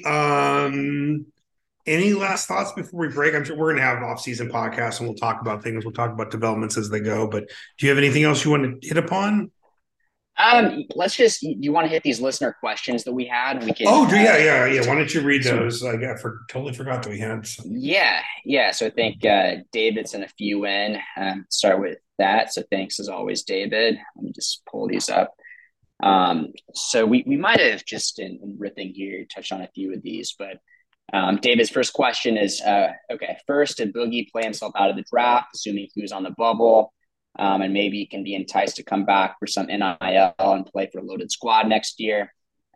Any last thoughts before we break? I'm sure we're going to have an off-season podcast and we'll talk about things. We'll talk about developments as they go. But do you have anything else you want to hit upon? You want to hit these listener questions that we had? We can. Yeah. Why don't you read those? I totally forgot that we had some. Yeah. So I think David sent a few in. Start with that. So thanks as always, David. Let me just pull these up. So we might have just in ripping here touched on a few of these, but David's first question is, okay, first, did Boogie play himself out of the draft, assuming he was on the bubble, and maybe he can be enticed to come back for some NIL and play for a loaded squad next year?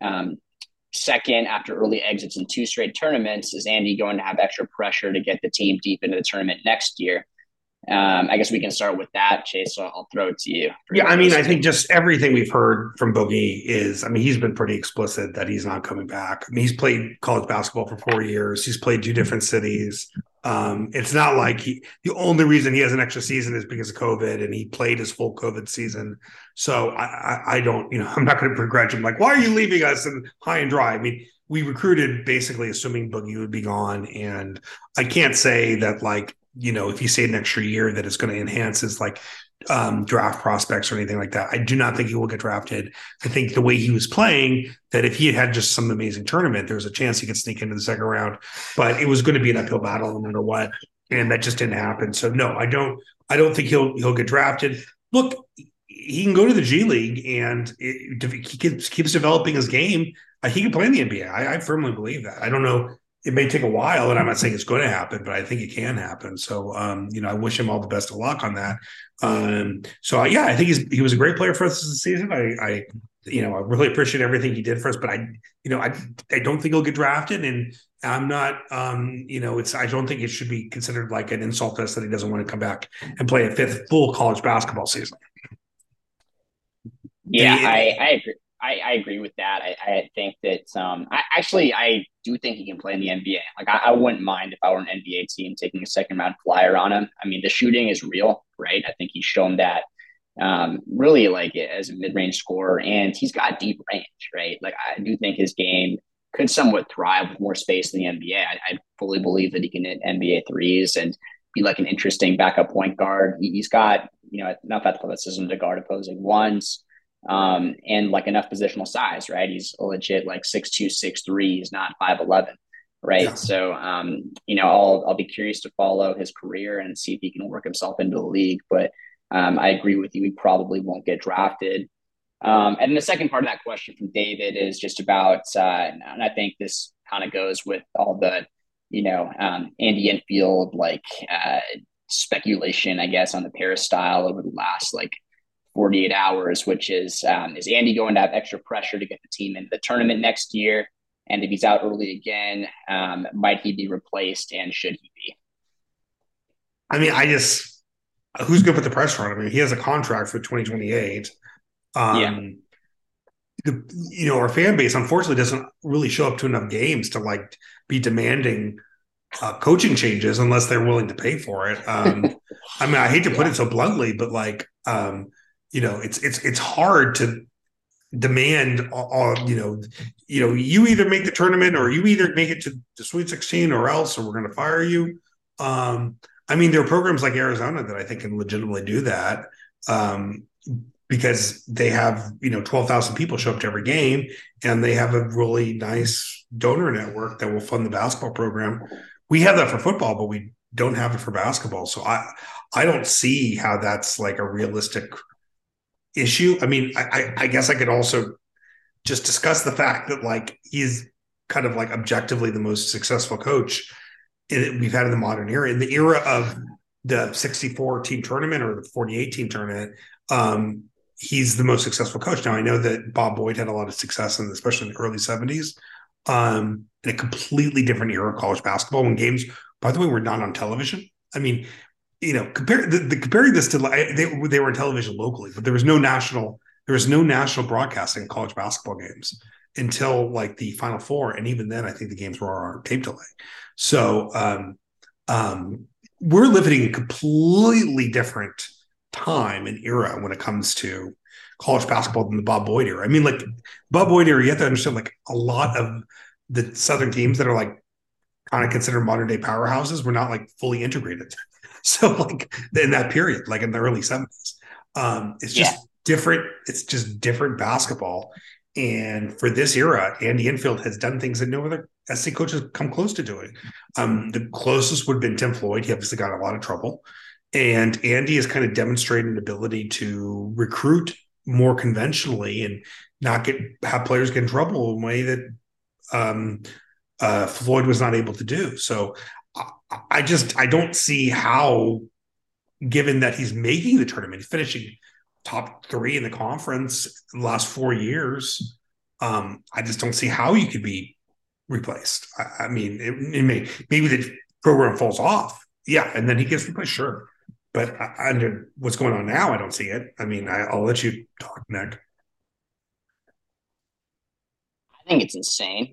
Second, after early exits in 2 straight tournaments, is Andy going to have extra pressure to get the team deep into the tournament next year? I guess we can start with that, Chase. So I'll throw it to you. Yeah, I mean, I think just everything we've heard from Boogie is, I mean, he's been pretty explicit that he's not coming back. I mean, he's played college basketball for 4 years. He's played 2 different cities. It's not like the only reason he has an extra season is because of COVID, and he played his full COVID season. So I don't, I'm not going to begrudge him. Like, why are you leaving us high and dry? I mean, we recruited basically assuming Boogie would be gone, and I can't say that like, if you say an extra year that it's going to enhance his like draft prospects or anything like that. I do not think he will get drafted. I think the way he was playing, that if he had just some amazing tournament, there's a chance he could sneak into the second round, but it was going to be an uphill battle no matter what. And that just didn't happen. So no, I don't think he'll get drafted. Look, he can go to the G League, and if he keeps developing his game, he can play in the NBA. I firmly believe that. I don't know. It may take a while, and I'm not saying it's going to happen, but I think it can happen. So, I wish him all the best of luck on that. I think he was a great player for us this season. I really appreciate everything he did for us, but I don't think he'll get drafted, and I'm not, I don't think it should be considered like an insult to us that he doesn't want to come back and play a 5th full college basketball season. Yeah, I agree. I agree with that. I think that I do think he can play in the NBA. Like I wouldn't mind if I were an NBA team taking a second round flyer on him. I mean, the shooting is real, right? I think he's shown that really like as a mid range scorer, and he's got deep range, right? Like I do think his game could somewhat thrive with more space in the NBA. I fully believe that he can hit NBA threes and be like an interesting backup point guard. He's got enough athleticism to guard opposing ones and like enough positional size, right? He's a legit like 6'2", 6'3". He's not 5'11", right? Yeah. So, I'll be curious to follow his career and see if he can work himself into the league. But I agree with you. He probably won't get drafted. And the second part of that question from David is just about, and I think this kind of goes with all the, Andy Enfield, like speculation, I guess, on the Paris style over the last like 48 hours, which is Andy going to have extra pressure to get the team into the tournament next year? And if he's out early again, might he be replaced and should he be? I mean, who's going to put the pressure on him? I mean, he has a contract for 2028. Yeah. Our fan base unfortunately doesn't really show up to enough games to like be demanding coaching changes unless they're willing to pay for it. I mean, I hate to put Yeah. it so bluntly, but like, it's hard to demand all. You either make the tournament or you either make it to the Sweet 16 or else, or we're going to fire you. I mean, there are programs like Arizona that I think can legitimately do that. Because they have 12,000 people show up to every game, and they have a really nice donor network that will fund the basketball program. We have that for football, but we don't have it for basketball. So I don't see how that's like a realistic issue. I mean, I guess I could also just discuss the fact that like he's kind of like objectively the most successful coach we've had in the modern era. In the era of the 64 team tournament or the 48 team tournament, he's the most successful coach. Now I know that Bob Boyd had a lot of success, especially in the early 70s, in a completely different era of college basketball when games, by the way, were not on television. I mean, comparing this to they were on television locally, but there was no national broadcasting of college basketball games until like the Final Four, and even then, I think the games were on tape delay. So we're living in a completely different time and era when it comes to college basketball than the Bob Boyd era. I mean, like Bob Boyd era, you have to understand like a lot of the Southern teams that are like kind of considered modern day powerhouses were not like fully integrated. So like in that period, like in the early 70s, it's Yeah. just different. It's just different basketball. And for this era, Andy Enfield has done things that no other SC coach has come close to doing. The closest would have been Tim Floyd. He obviously got in a lot of trouble. And Andy has kind of demonstrated an ability to recruit more conventionally and not have players get in trouble in a way that Floyd was not able to do. So I don't see how, given that he's making the tournament, he's finishing top 3 in the conference the last 4 years. I just don't see how you could be replaced. I mean, maybe the program falls off, yeah, and then he gets replaced, sure. But under what's going on now, I don't see it. I mean, I'll let you talk, Nick. I think it's insane.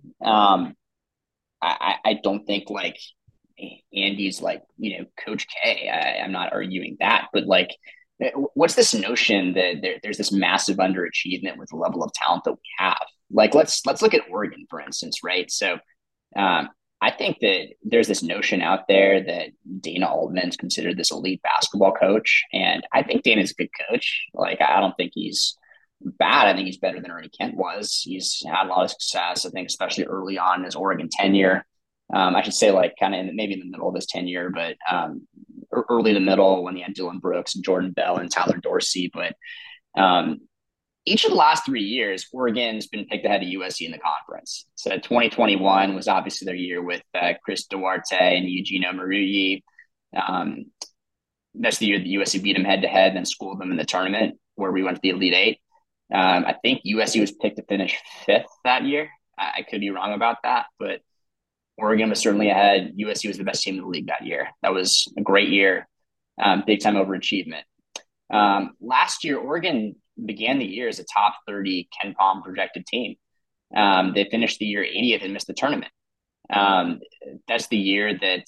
I don't think like Andy's like, Coach K. I'm not arguing that, but like, what's this notion that there's this massive underachievement with the level of talent that we have? Like, let's look at Oregon, for instance, right? So, I think that there's this notion out there that Dana Altman's considered this elite basketball coach, and I think Dana's a good coach. Like, I don't think he's bad. I think he's better than Ernie Kent was. He's had a lot of success, I think, especially early on in his Oregon tenure. I should say, like, kind of maybe in the middle of his tenure, but early in the middle when he had Dylan Brooks and Jordan Bell and Tyler Dorsey. But um, each of the last 3 years, Oregon's been picked ahead of USC in the conference. So 2021 was obviously their year with Chris Duarte and Eugenio Maruyi. That's the year that USC beat them head to head and then schooled them in the tournament where we went to the Elite Eight. I think USC was picked to finish 5th that year. I could be wrong about that, but Oregon was certainly ahead. USC was the best team in the league that year. That was a great year, big time overachievement. Last year, Oregon began the year as a top 30 KenPom projected team. They finished the year 80th and missed the tournament. That's the year that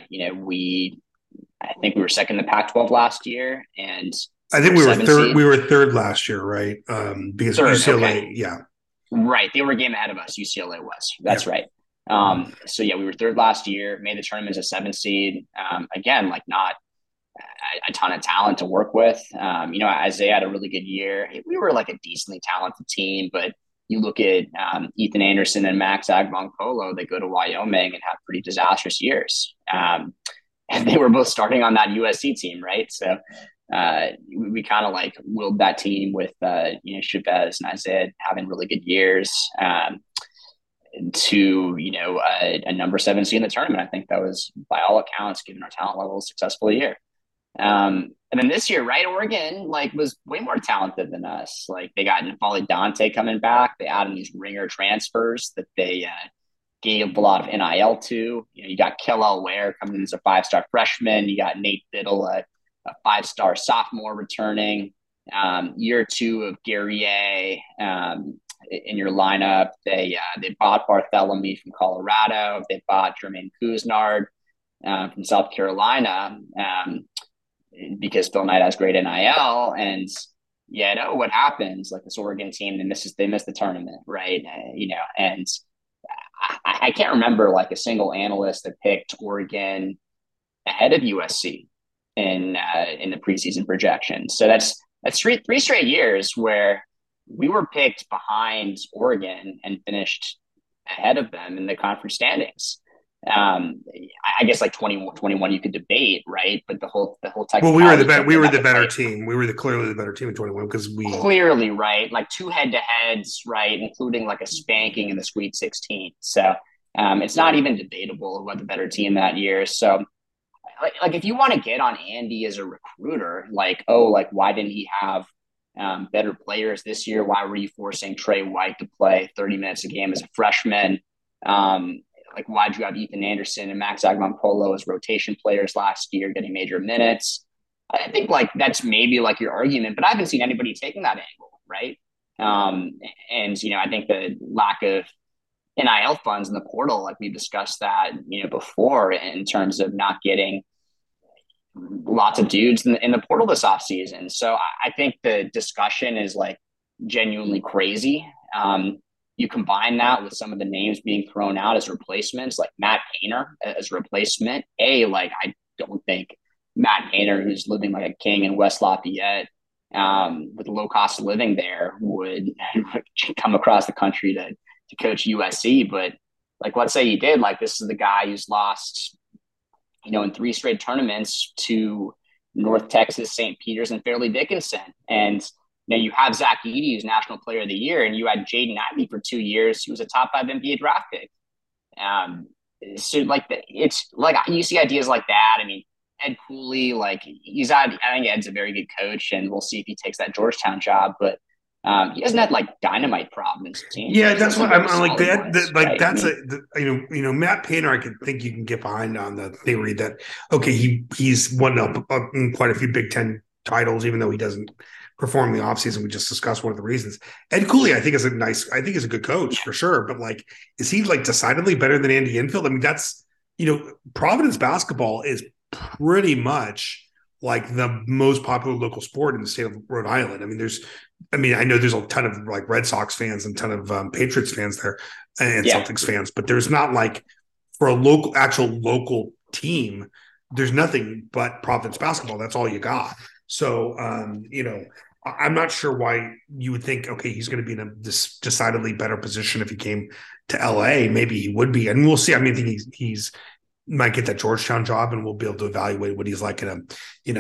I think we were second in the Pac-12 last year, and I think we were third. Seed. We were third last year, right? Because third, UCLA, okay. Yeah, right. They were a game ahead of us. UCLA was. That's right. So yeah, we were third last year. Made the tournament as a 7th seed. Again, like not a ton of talent to work with. Isaiah had a really good year. We were like a decently talented team, but you look at Ethan Anderson and Max Agbonkpolo, they go to Wyoming and have pretty disastrous years. And they were both starting on that USC team, right? So we kind of like willed that team with, Chavez and Isaiah having really good years to, a number 7 seed in the tournament. I think that was, by all accounts, given our talent level, a successful year. And then this year, right, Oregon was way more talented than us. Like they got N'Faly Dante coming back. They added these ringer transfers that they gave a lot of NIL to. You got Kellel Ware coming in as a 5-star freshman. You got Nate Biddle, a 5-star sophomore returning. Year 2 of Guerrier in your lineup. They bought Barthélemy from Colorado. They bought Jermaine Couisnard from South Carolina. Because Phil Knight has great NIL, and what happens? Like this Oregon team, they missed the tournament, right? And I can't remember like a single analyst that picked Oregon ahead of USC in the preseason projection. So that's three straight years where we were picked behind Oregon and finished ahead of them in the conference standings. I guess like 21 you could debate, right? But the whole type. Well, we were the better team. We were clearly the better team in 21 because we clearly, right, like 2 head-to-heads, right, including like a spanking in the Sweet 16. So it's not even debatable what the better team that year. So like if you want to get on Andy as a recruiter, why didn't he have better players this year? Why were you forcing Trey White to play 30 minutes a game as a freshman? Why'd you have Ethan Anderson and Max Agbonkpolo as rotation players last year getting major minutes? I think that's maybe your argument, but I haven't seen anybody taking that angle, right? I think the lack of NIL funds in the portal, like we discussed that, before in terms of not getting lots of dudes in the portal this offseason. So I think the discussion is genuinely crazy. You combine that with some of the names being thrown out as replacements, like Matt Painter as a replacement. I don't think Matt Painter, who's living like a king in West Lafayette, with low cost of living there, would come across the country to coach USC. But let's say he did, this is the guy who's lost, in 3 straight tournaments to North Texas, St. Peter's, and Fairleigh Dickinson. And you have Zach Edey, who's National Player of the Year, and you had Jaden Ivey for 2 years. He was a top 5 NBA draft pick. So it's you see ideas like that. I mean, Ed Cooley, I think Ed's a very good coach, and we'll see if he takes that Georgetown job. But he hasn't had dynamite problems. Yeah, that's what I'm like. Matt Painter, I could think you can get behind on the theory that he's won up quite a few Big Ten titles, even though he doesn't perform in the offseason. We just discussed one of the reasons. Ed Cooley, I think is a good coach for sure. But is he decidedly better than Andy Enfield? I mean, that's Providence basketball is pretty much the most popular local sport in the state of Rhode Island. I know there's a ton of Red Sox fans and a ton of Patriots fans there and Celtics fans, but there's not for a actual local team, there's nothing but Providence basketball. That's all you got. So, I'm not sure why you would think, he's going to be in a decidedly better position if he came to LA. Maybe he would be. And we'll see. I think he's might get that Georgetown job and we'll be able to evaluate what he's like in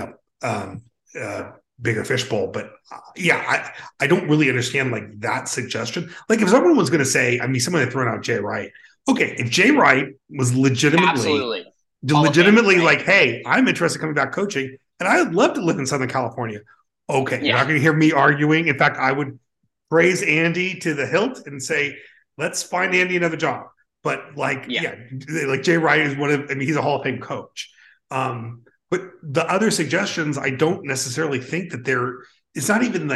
a, bigger fishbowl. But I don't really understand that suggestion. If someone was going to say, someone had thrown out Jay Wright. Okay. If Jay Wright was legitimately hey, I'm interested in coming back coaching and I'd love to live in Southern California. Okay, You're not going to hear me arguing. In fact, I would praise Andy to the hilt and say, let's find Andy another job. But Jay Wright is he's a Hall of Fame coach. But the other suggestions, I don't necessarily think that it's not even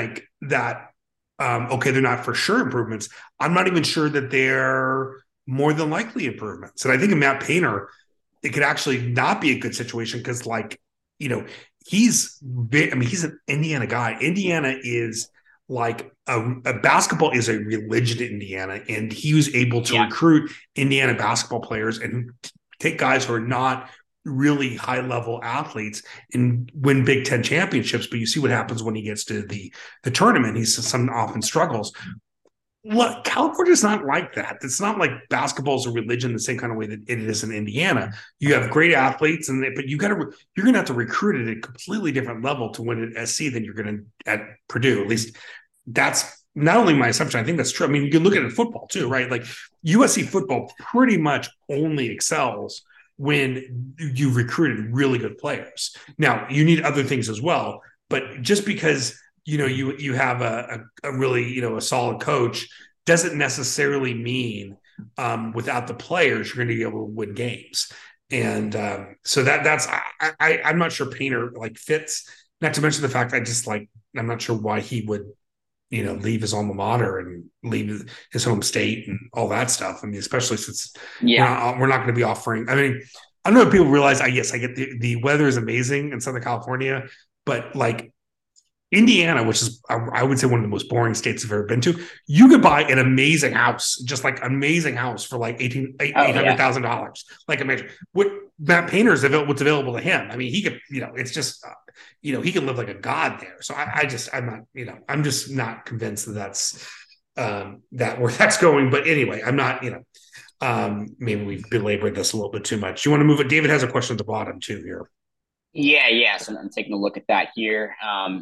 that, okay, they're not for sure improvements. I'm not even sure that they're more than likely improvements. And I think in Matt Painter, it could actually not be a good situation because, like, you know, he's an Indiana guy. Indiana is like a basketball is a religion in Indiana, and he was able to recruit Indiana basketball players and take guys who are not really high level athletes and win Big Ten championships. But you see what happens when he gets to the tournament. He's some often struggles. Look, California's not like that. It's not like basketball is a religion the same kind of way that it is in Indiana. You have great athletes, but you're going to have to recruit at a completely different level to win at SC than you're going to at Purdue. At least that's not only my assumption. I think that's true. I mean, you can look at it in football too, right? Like USC football pretty much only excels when you recruited really good players. Now you need other things as well, but just because you have a really a solid coach doesn't necessarily mean without the players you're going to be able to win games. And so that's I'm not sure Painter like fits. Not to mention the fact I'm not sure why he would leave his alma mater and leave his home state and all that stuff. I mean, especially since we're not going to be offering. I mean, I don't know if people realize. I get the weather is amazing in Southern California, but like Indiana, which is, I would say, one of the most boring states I've ever been to, you could buy an amazing house, just like amazing house for like $800,000. Like imagine what Matt Painter's what's available to him. I mean, he could, it's just, he can live like a god there. So I'm just not convinced that that's that where that's going. But anyway, I'm not, maybe we've belabored this a little bit too much. You want to move it? David has a question at the bottom too here. Yeah. So I'm taking a look at that here.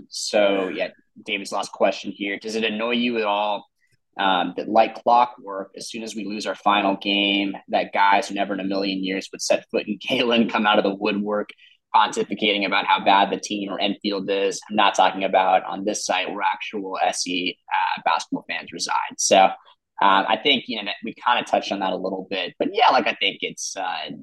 David's last question here. Does it annoy you at all that, like clockwork, as soon as we lose our final game, that guys who never in a million years would set foot in Galen come out of the woodwork pontificating about how bad the team or Enfield is? I'm not talking about on this site where actual SE basketball fans reside. So I think, that we kind of touched on that a little bit. But yeah, like I think it's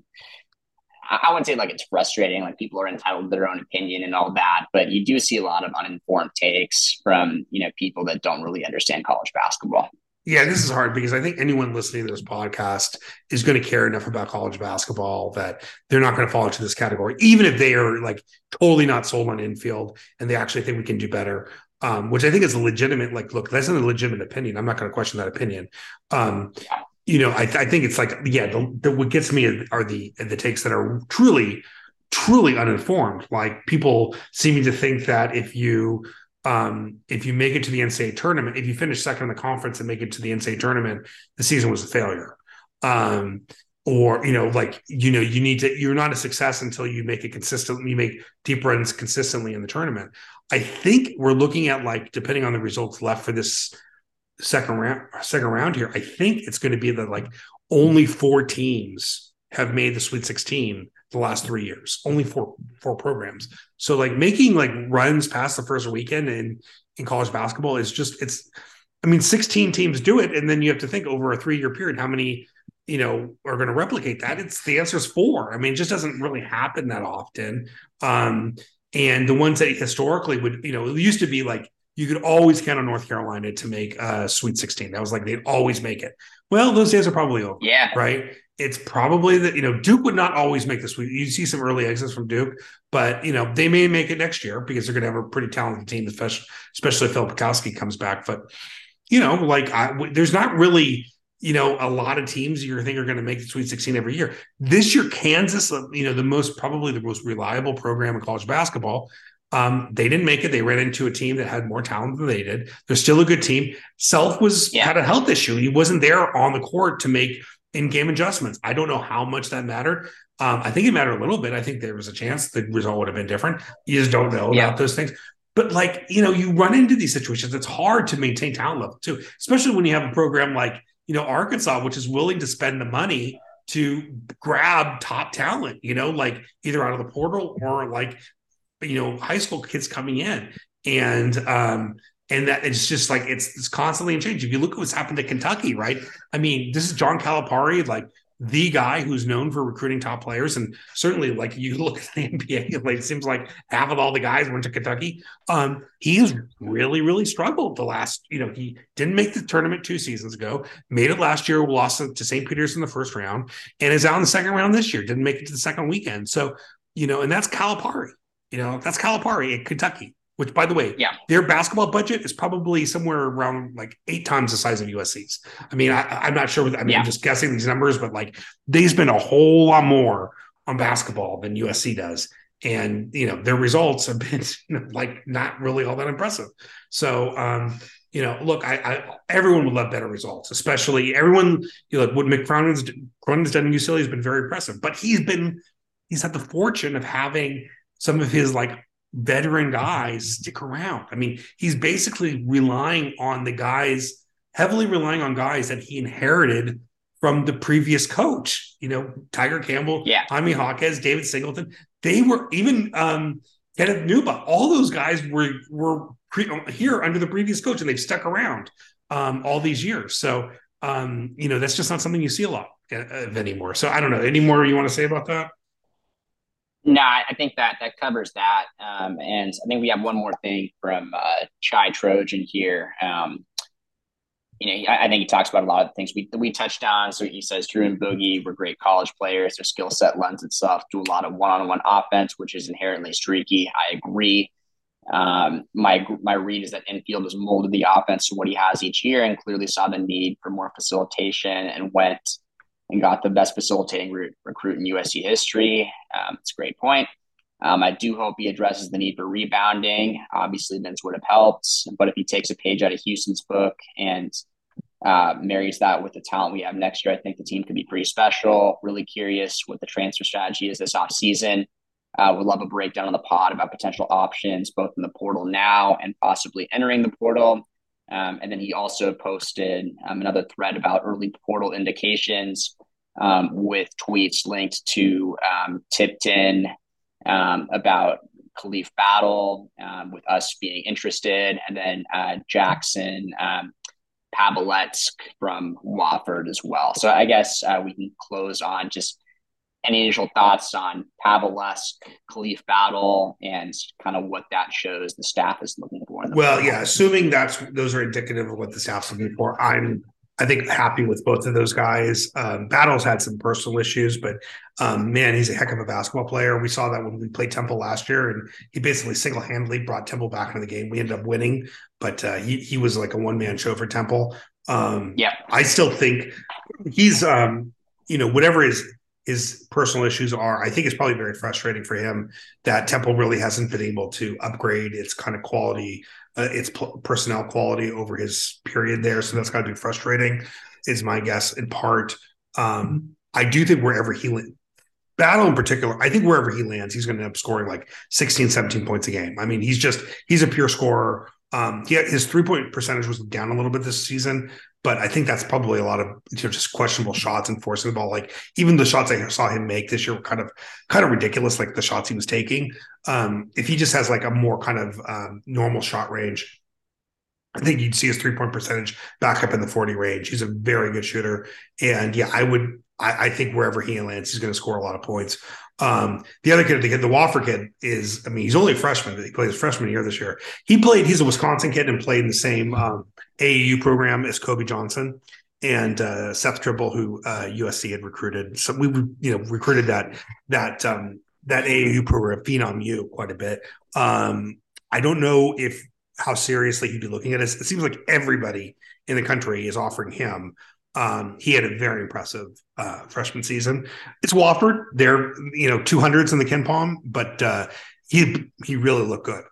I wouldn't say like it's frustrating, like people are entitled to their own opinion and all that, but you do see a lot of uninformed takes from, people that don't really understand college basketball. Yeah, this is hard because I think anyone listening to this podcast is going to care enough about college basketball that they're not going to fall into this category, even if they are like totally not sold on infield and they actually think we can do better. Which I think is a legitimate, like, look, that's a legitimate opinion. I'm not going to question that opinion. I think it's like, what gets me are the takes that are truly, truly uninformed. Like people seeming to think that if you make it to the NCAA tournament, if you finish second in the conference and make it to the NCAA tournament, the season was a failure. You're not a success until you make it consistent. You make deep runs consistently in the tournament. I think we're looking at, like, depending on the results left for this second round here, I think it's going to be that like only 4 teams have made the Sweet 16 the last 3 years. Only four programs. So like making like runs past the first weekend in college basketball is just 16 teams do it, and then you have to think over a 3-year period how many are going to replicate that. The answer is 4. I mean, it just doesn't really happen that often. And the ones that historically would, it used to be like you could always count on North Carolina to make a Sweet 16. That was like they'd always make it. Well, those days are probably over. Yeah. Right. It's probably that, Duke would not always make the Sweet. You see some early exits from Duke, but, they may make it next year because they're going to have a pretty talented team, especially if Philip Bukowski comes back. But, there's not really, a lot of teams you think are going to make the Sweet 16 every year. This year, Kansas, the most reliable program in college basketball. They didn't make it. They ran into a team that had more talent than they did. They're still a good team. Self had a health issue. He wasn't there on the court to make in-game adjustments. I don't know how much that mattered. I think it mattered a little bit. I think there was a chance the result would have been different. You just don't know about those things. But you run into these situations. It's hard to maintain talent level too, especially when you have a program like, Arkansas, which is willing to spend the money to grab top talent, like either out of the portal or like, high school kids coming in, and that it's just like it's constantly in change. If you look at what's happened to Kentucky, right? I mean, this is John Calipari, like the guy who's known for recruiting top players. And certainly, like, you look at the NBA, like, it seems like half of all the guys went to Kentucky. He's really, really struggled the last, he didn't make the tournament 2 seasons ago, made it last year, lost to St. Peter's in the first round, and is out in the second round this year, didn't make it to the second weekend. So, and that's Calipari. That's Calipari at Kentucky, which, by the way, their basketball budget is probably somewhere around like 8 times the size of USC's. I mean, I'm not sure. I'm just guessing these numbers, but like, they spend a whole lot more on basketball than USC does. And, their results have been like not really all that impressive. So, look, everyone would love better results, especially everyone, like what Cronin's done in UCLA has been very impressive, but he's had the fortune of having some of his like veteran guys stick around. I mean, he's basically heavily relying on guys that he inherited from the previous coach. Tiger Campbell, Jaime Jaquez, David Singleton. They were even Kenneth Nuba. All those guys were here under the previous coach, and they've stuck around all these years. So, that's just not something you see a lot of anymore. So I don't know. Any more you want to say about that? No, I think that covers that. And I think we have one more thing from Chai Trojan here. I think he talks about a lot of things we touched on. So he says Drew and Boogie were great college players. Their skill set lends itself to a lot of one-on-one offense, which is inherently streaky. I agree. My read is that Infield has molded the offense to what he has each year, and clearly saw the need for more facilitation and went and got the best facilitating recruit in USC history. It's a great point. I do hope he addresses the need for rebounding. Obviously, Vince would have helped, but if he takes a page out of Houston's book and marries that with the talent we have next year, I think the team could be pretty special. Really curious what the transfer strategy is this offseason. Would love a breakdown on the pod about potential options, both in the portal now and possibly entering the portal. And then he also posted another thread about early portal indications with tweets linked to Tipton about Khalif Battle, with us being interested, and then Jackson Paveletzk from Wofford as well. So I guess we can close on just any initial thoughts on Paveletzk, Khalif Battle, and kind of what that shows the staff is looking for. Assuming those are indicative of what the staff's looking for, I think happy with both of those guys. Battle's had some personal issues, but man, he's a heck of a basketball player. We saw that when we played Temple last year, and he basically single-handedly brought Temple back into the game. We ended up winning, but he was like a one-man show for Temple. I still think he's, whatever his personal issues are, I think it's probably very frustrating for him that Temple really hasn't been able to upgrade its kind of quality, its personnel quality over his period there. So that's got to be frustrating, is my guess in part. I do think wherever he Battle in particular, I think wherever he lands, he's going to end up scoring like 16, 17 points a game. I mean, he's a pure scorer. His 3-point percentage was down a little bit this season, but I think that's probably a lot of just questionable shots and forcing the ball. Like, even the shots I saw him make this year were kind of ridiculous, like the shots he was taking. If he just has like a more kind of normal shot range, I think you'd see his 3-point percentage back up in the 40 range. He's a very good shooter. And I think wherever he lands, he's going to score a lot of points. The other kid, the Wofford kid, he's only a freshman, but he played his freshman year this year. He's a Wisconsin kid and played in the same AAU program as Kobe Johnson and Seth Triple, who USC had recruited. So we recruited that AAU program, Phenom U, quite a bit. I don't know how seriously he'd be looking at it. It seems like everybody in the country is offering him. He had a very impressive freshman season. It's Wofford. They're 200s in the KenPom, but he really looked good.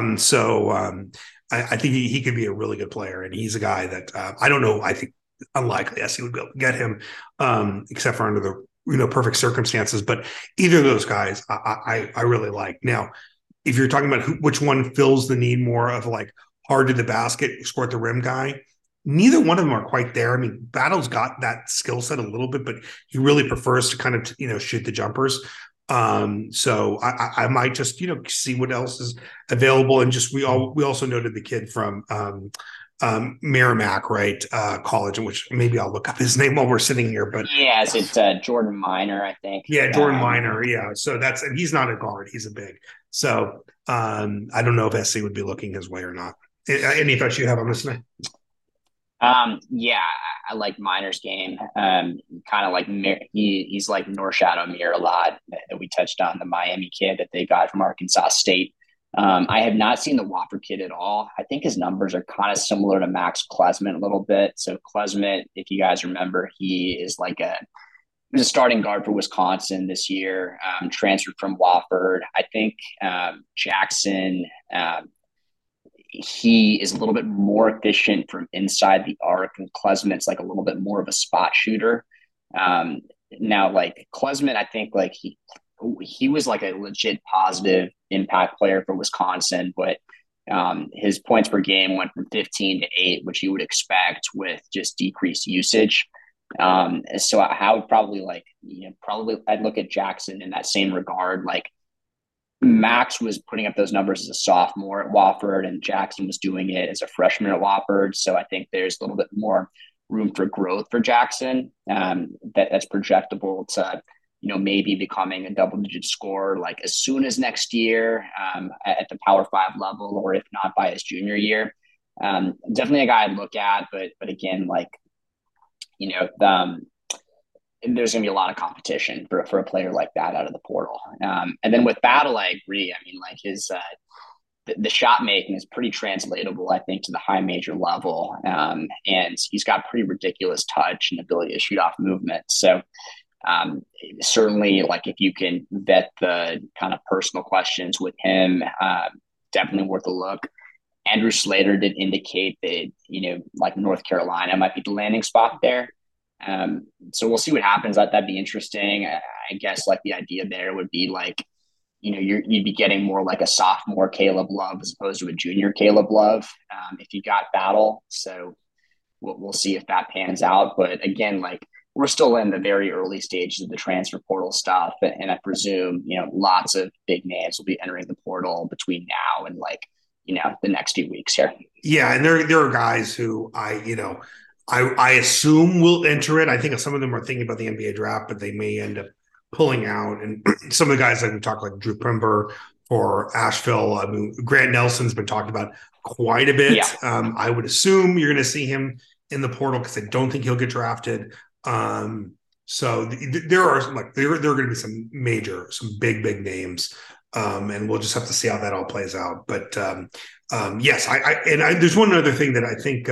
I think he could be a really good player, and he's a guy that I don't know. I think unlikely SC would be able to get him, except for under the perfect circumstances. But either of those guys, I really like. Now, if you're talking about which one fills the need more of like hard to the basket, score at the rim guy, neither one of them are quite there. I mean, Battle's got that skill set a little bit, but he really prefers to kind of, shoot the jumpers. So I might just, see what else is available. And just, we also noted the kid from Merrimack, right? College, in which maybe I'll look up his name while we're sitting here. But Yeah, is it Jordan Minor, I think? yeah, Jordan Minor. Yeah. So and he's not a guard, he's a big. So I don't know if SC would be looking his way or not. Any thoughts you have on this tonight? Yeah, I like Minor's game. Kind of like he's like Norshadow Mir a lot that we touched on, the Miami kid that they got from Arkansas State. I have not seen the Wofford kid at all. I think his numbers are kind of similar to Max Klesmit a little bit. So Klesmit, if you guys remember, he is like he was a starting guard for Wisconsin this year, transferred from Wofford. I think Jackson, he is a little bit more efficient from inside the arc, and Klesmit's like a little bit more of a spot shooter. Now, like Klesmit, I think like he was like a legit positive impact player for Wisconsin, but his points per game went from 15 to 8, which you would expect with just decreased usage. So I would probably probably I'd look at Jackson in that same regard. Like Max was putting up those numbers as a sophomore at Wofford, and Jackson was doing it as a freshman at Wofford. So I think there's a little bit more room for growth for Jackson, that's projectable to maybe becoming a double-digit scorer like as soon as next year, at the Power 5 level, or if not by his junior year. Definitely a guy I'd look at, but again, like there's going to be a lot of competition for a player like that out of the portal. And then with Battle, I agree. I mean, like his the shot making is pretty translatable, I think, to the high major level, and he's got pretty ridiculous touch and ability to shoot off movement. So certainly, like if you can vet the kind of personal questions with him, definitely worth a look. Andrew Slater did indicate that like North Carolina might be the landing spot there. So we'll see what happens. That'd be interesting. I guess like the idea there would be like, you'd be getting more like a sophomore Caleb Love as opposed to a junior Caleb Love, if you got Battle. So we'll see if that pans out. But again, like we're still in the very early stages of the transfer portal stuff, and I presume lots of big names will be entering the portal between now and like the next few weeks here. Yeah, and there are guys who I assume will enter it. I think some of them are thinking about the NBA draft, but they may end up pulling out. And some of the guys like we talked, like Drew Primber or Asheville. I mean, Grant Nelson's been talked about quite a bit. Yeah. I would assume you're going to see him in the portal because I don't think he'll get drafted. So there are there are going to be some big names. And we'll just have to see how that all plays out. But yes, there's one other thing that I think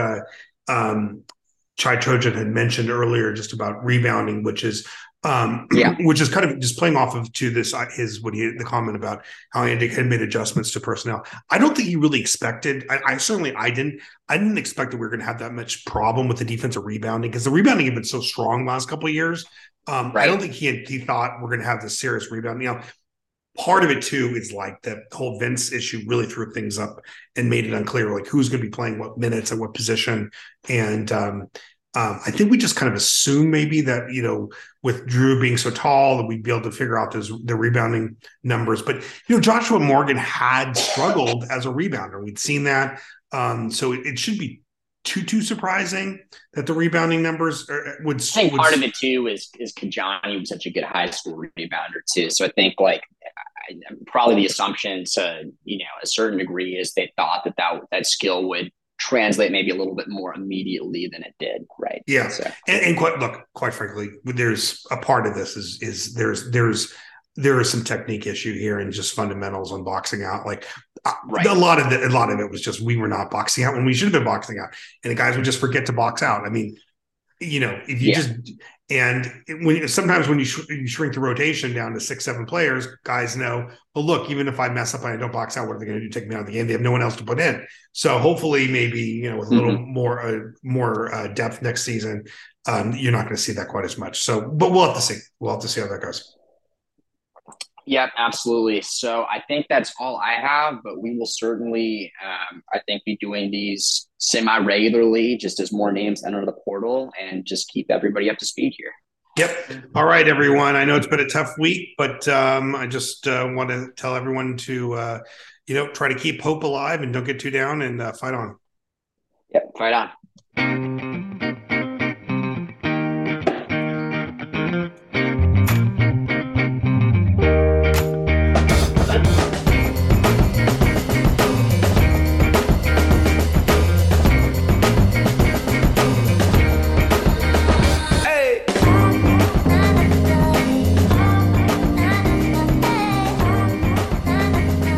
Chai Trojan had mentioned earlier, just about rebounding, which is which is kind of just playing off of the comment about how Andy had made adjustments to personnel. I don't think he really expected. I didn't expect that we were going to have that much problem with the defensive rebounding, because the rebounding had been so strong the last couple of years. Right. I don't think he thought we're going to have this serious rebounding. Part of it too is like the whole Vince issue really threw things up and made it unclear, like who's going to be playing what minutes at what position. And I think we just kind of assume maybe that, with Drew being so tall, that we'd be able to figure out the rebounding numbers. But, Joshua Morgan had struggled as a rebounder. We'd seen that. So it should be too surprising that the rebounding numbers would. I think part of it too is Kajani was such a good high school rebounder too. So I think like probably the assumption to a certain degree is they thought that skill would translate maybe a little bit more immediately than it did, right? Yeah, so. and quite frankly, there's a part of this is there is some technique issue here and just fundamentals on boxing out. Like right. a lot of it was just we were not boxing out when we should have been boxing out, and the guys would just forget to box out. I mean, if you just and sometimes when you shrink the rotation down to 6-7 players, guys know, well, look, even if I mess up and I don't box out, what are they going to do? Take me out of the game? They have no one else to put in. So hopefully, maybe with a little more depth next season, you're not going to see that quite as much. So, but we'll have to see. We'll have to see how that goes. Yep, absolutely. So I think that's all I have, but we will certainly, I think, be doing these semi-regularly just as more names enter the portal and just keep everybody up to speed here. Yep. All right, everyone. I know it's been a tough week, but I just want to tell everyone to, try to keep hope alive and don't get too down and fight on. Yep, right on.